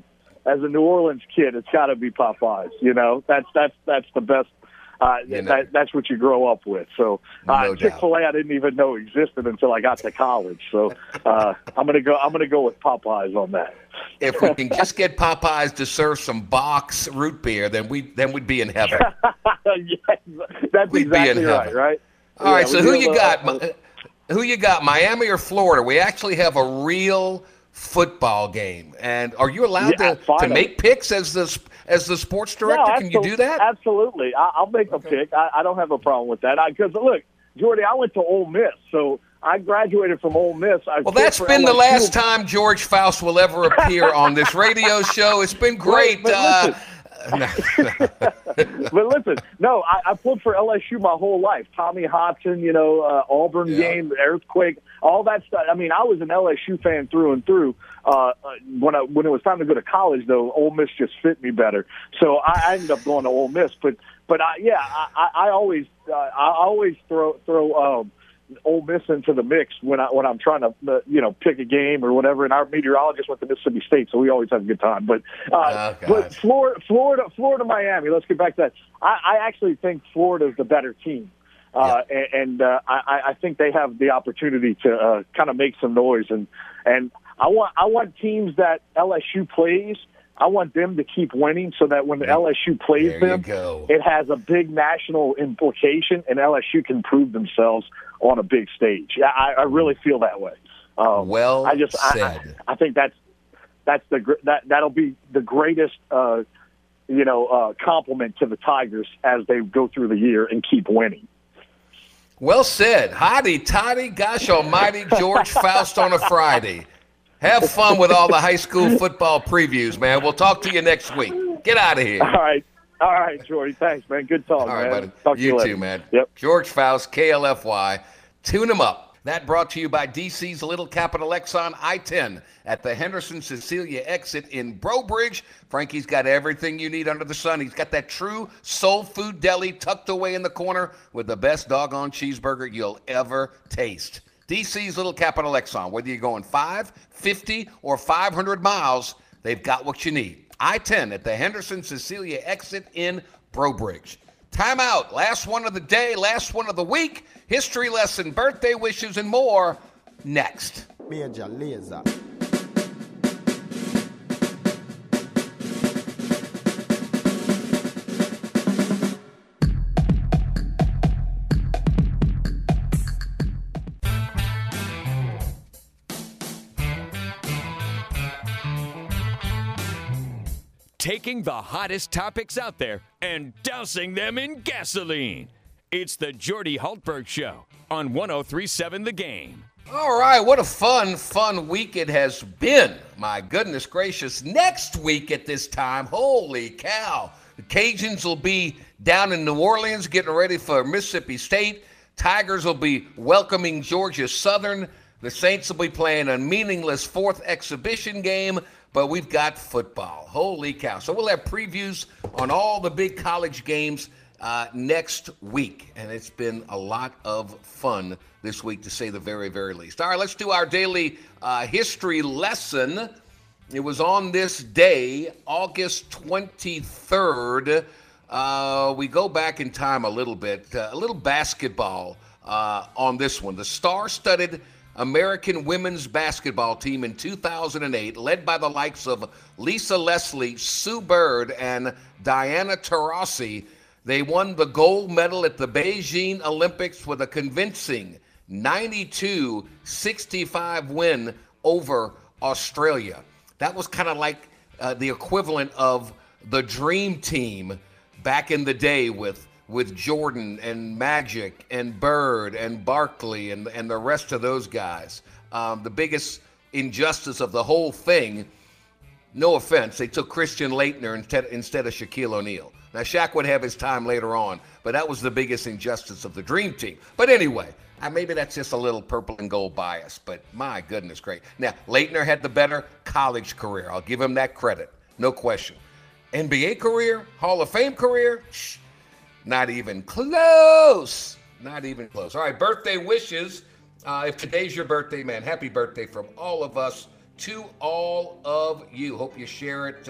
it's got to be Popeyes, you know. That's the best. That's what you grow up with. So Chick-fil-A, I didn't even know existed until I got to college. So I'm gonna go with Popeyes on that. If we can just get Popeyes to serve some box root beer, then we'd be in heaven. Yes, that's exactly right. All right. So who you got? Who you got? Miami or Florida? We actually have a real football game. And are you allowed to make picks as the sports director? No, can you do that? Absolutely. I'll make a pick. I don't have a problem with that. Because, look, Jordy, I went to Ole Miss, so I graduated from Ole Miss. Well, that's been the last time George Faust will ever appear on this radio show. It's been great. But listen, no, I played for LSU my whole life. Tommy Hobson, you know, Auburn game, Earthquake, all that stuff. I mean, I was an LSU fan through and through. When it was time to go to college, though, Ole Miss just fit me better. So I ended up going to Ole Miss. But I always throw Ole Miss into the mix when I'm trying to pick a game or whatever. And our meteorologist went to Mississippi State, so we always have a good time. But Florida, Miami. Let's get back to that. I actually think Florida's the better team, and I think they have the opportunity to kind of make some noise. And I want teams that LSU plays. I want them to keep winning so that when the LSU plays them, it has a big national implication, and LSU can prove themselves on a big stage. I really feel that way. Said. I think that'll be the greatest compliment to the Tigers as they go through the year and keep winning. Well said. Hotty toddy, gosh almighty, George Faust on a Friday. Have fun with all the high school football previews, man. We'll talk to you next week. Get out of here. All right, Jordy. Thanks, man. Good talk, all right, man. Buddy. Talk to you later. Too, man. Yep. George Faust, KLFY. Tune him up. That brought to you by DC's Little Capital Exxon I-10 at the Henderson Cecilia exit in Breaux Bridge. Frankie's got everything you need under the sun. He's got that true soul food deli tucked away in the corner with the best doggone cheeseburger you'll ever taste. DC's Little Capital Exxon. Whether you're going 5, 50, or 500 miles, they've got what you need. I-10 at the Henderson Cecilia exit in Breaux Bridge. Time out. Last one of the day, last one of the week. History lesson, birthday wishes, and more next. Major Lazer. Taking the hottest topics out there and dousing them in gasoline. It's the Jordy Hultberg Show on 103.7 The Game. All right, what a fun week it has been. My goodness gracious. Next week at this time, holy cow, the Cajuns will be down in New Orleans getting ready for Mississippi State. Tigers will be welcoming Georgia Southern. The Saints will be playing a meaningless fourth exhibition game. but we've got football. Holy cow. So we'll have previews on all the big college games next week, and it's been a lot of fun this week, to say the very, very least. All right, let's do our daily history lesson. It was on this day, August 23rd. We go back in time a little bit, a little basketball on this one. The star-studded American women's basketball team in 2008, led by the likes of Lisa Leslie, Sue Bird, and Diana Taurasi, they won the gold medal at the Beijing Olympics with a convincing 92-65 win over Australia. That was kind of like the equivalent of the Dream Team back in the day with Jordan and Magic and Bird and Barkley and the rest of those guys. The biggest injustice of the whole thing, no offense, they took Christian Laettner instead of Shaquille O'Neal. Now, Shaq would have his time later on, but that was the biggest injustice of the Dream Team. But anyway, maybe that's just a little purple and gold bias, but my goodness, great. Now, Laettner had the better college career. I'll give him that credit, no question. NBA career, Hall of Fame career, not even close. Not even close. All right, birthday wishes. If today's your birthday, man, happy birthday from all of us to all of you. Hope you share it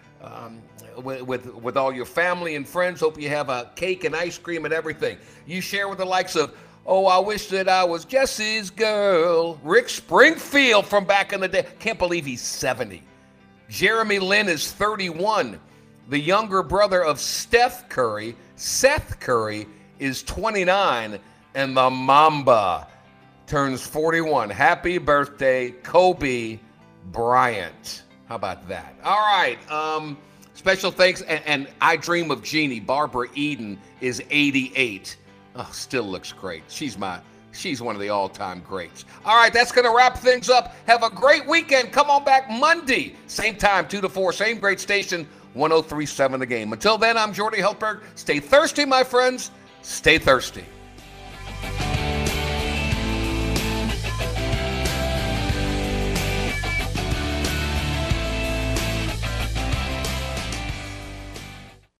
with all your family and friends. Hope you have a cake and ice cream and everything. You share with the likes of, oh, I wish that I was Jesse's girl, Rick Springfield from back in the day. Can't believe he's 70. Jeremy Lin is 31. The younger brother of Steph Curry, Seth Curry, is 29. And the Mamba turns 41. Happy birthday, Kobe Bryant. How about that? All right. Special thanks. And I Dream of Jeannie. Barbara Eden is 88. Oh, still looks great. She's one of the all-time greats. All right, that's going to wrap things up. Have a great weekend. Come on back Monday. Same time, 2 to 4. Same great station, 103.7 The Game. Until then, I'm Jordy Hultberg. Stay thirsty, my friends. Stay thirsty.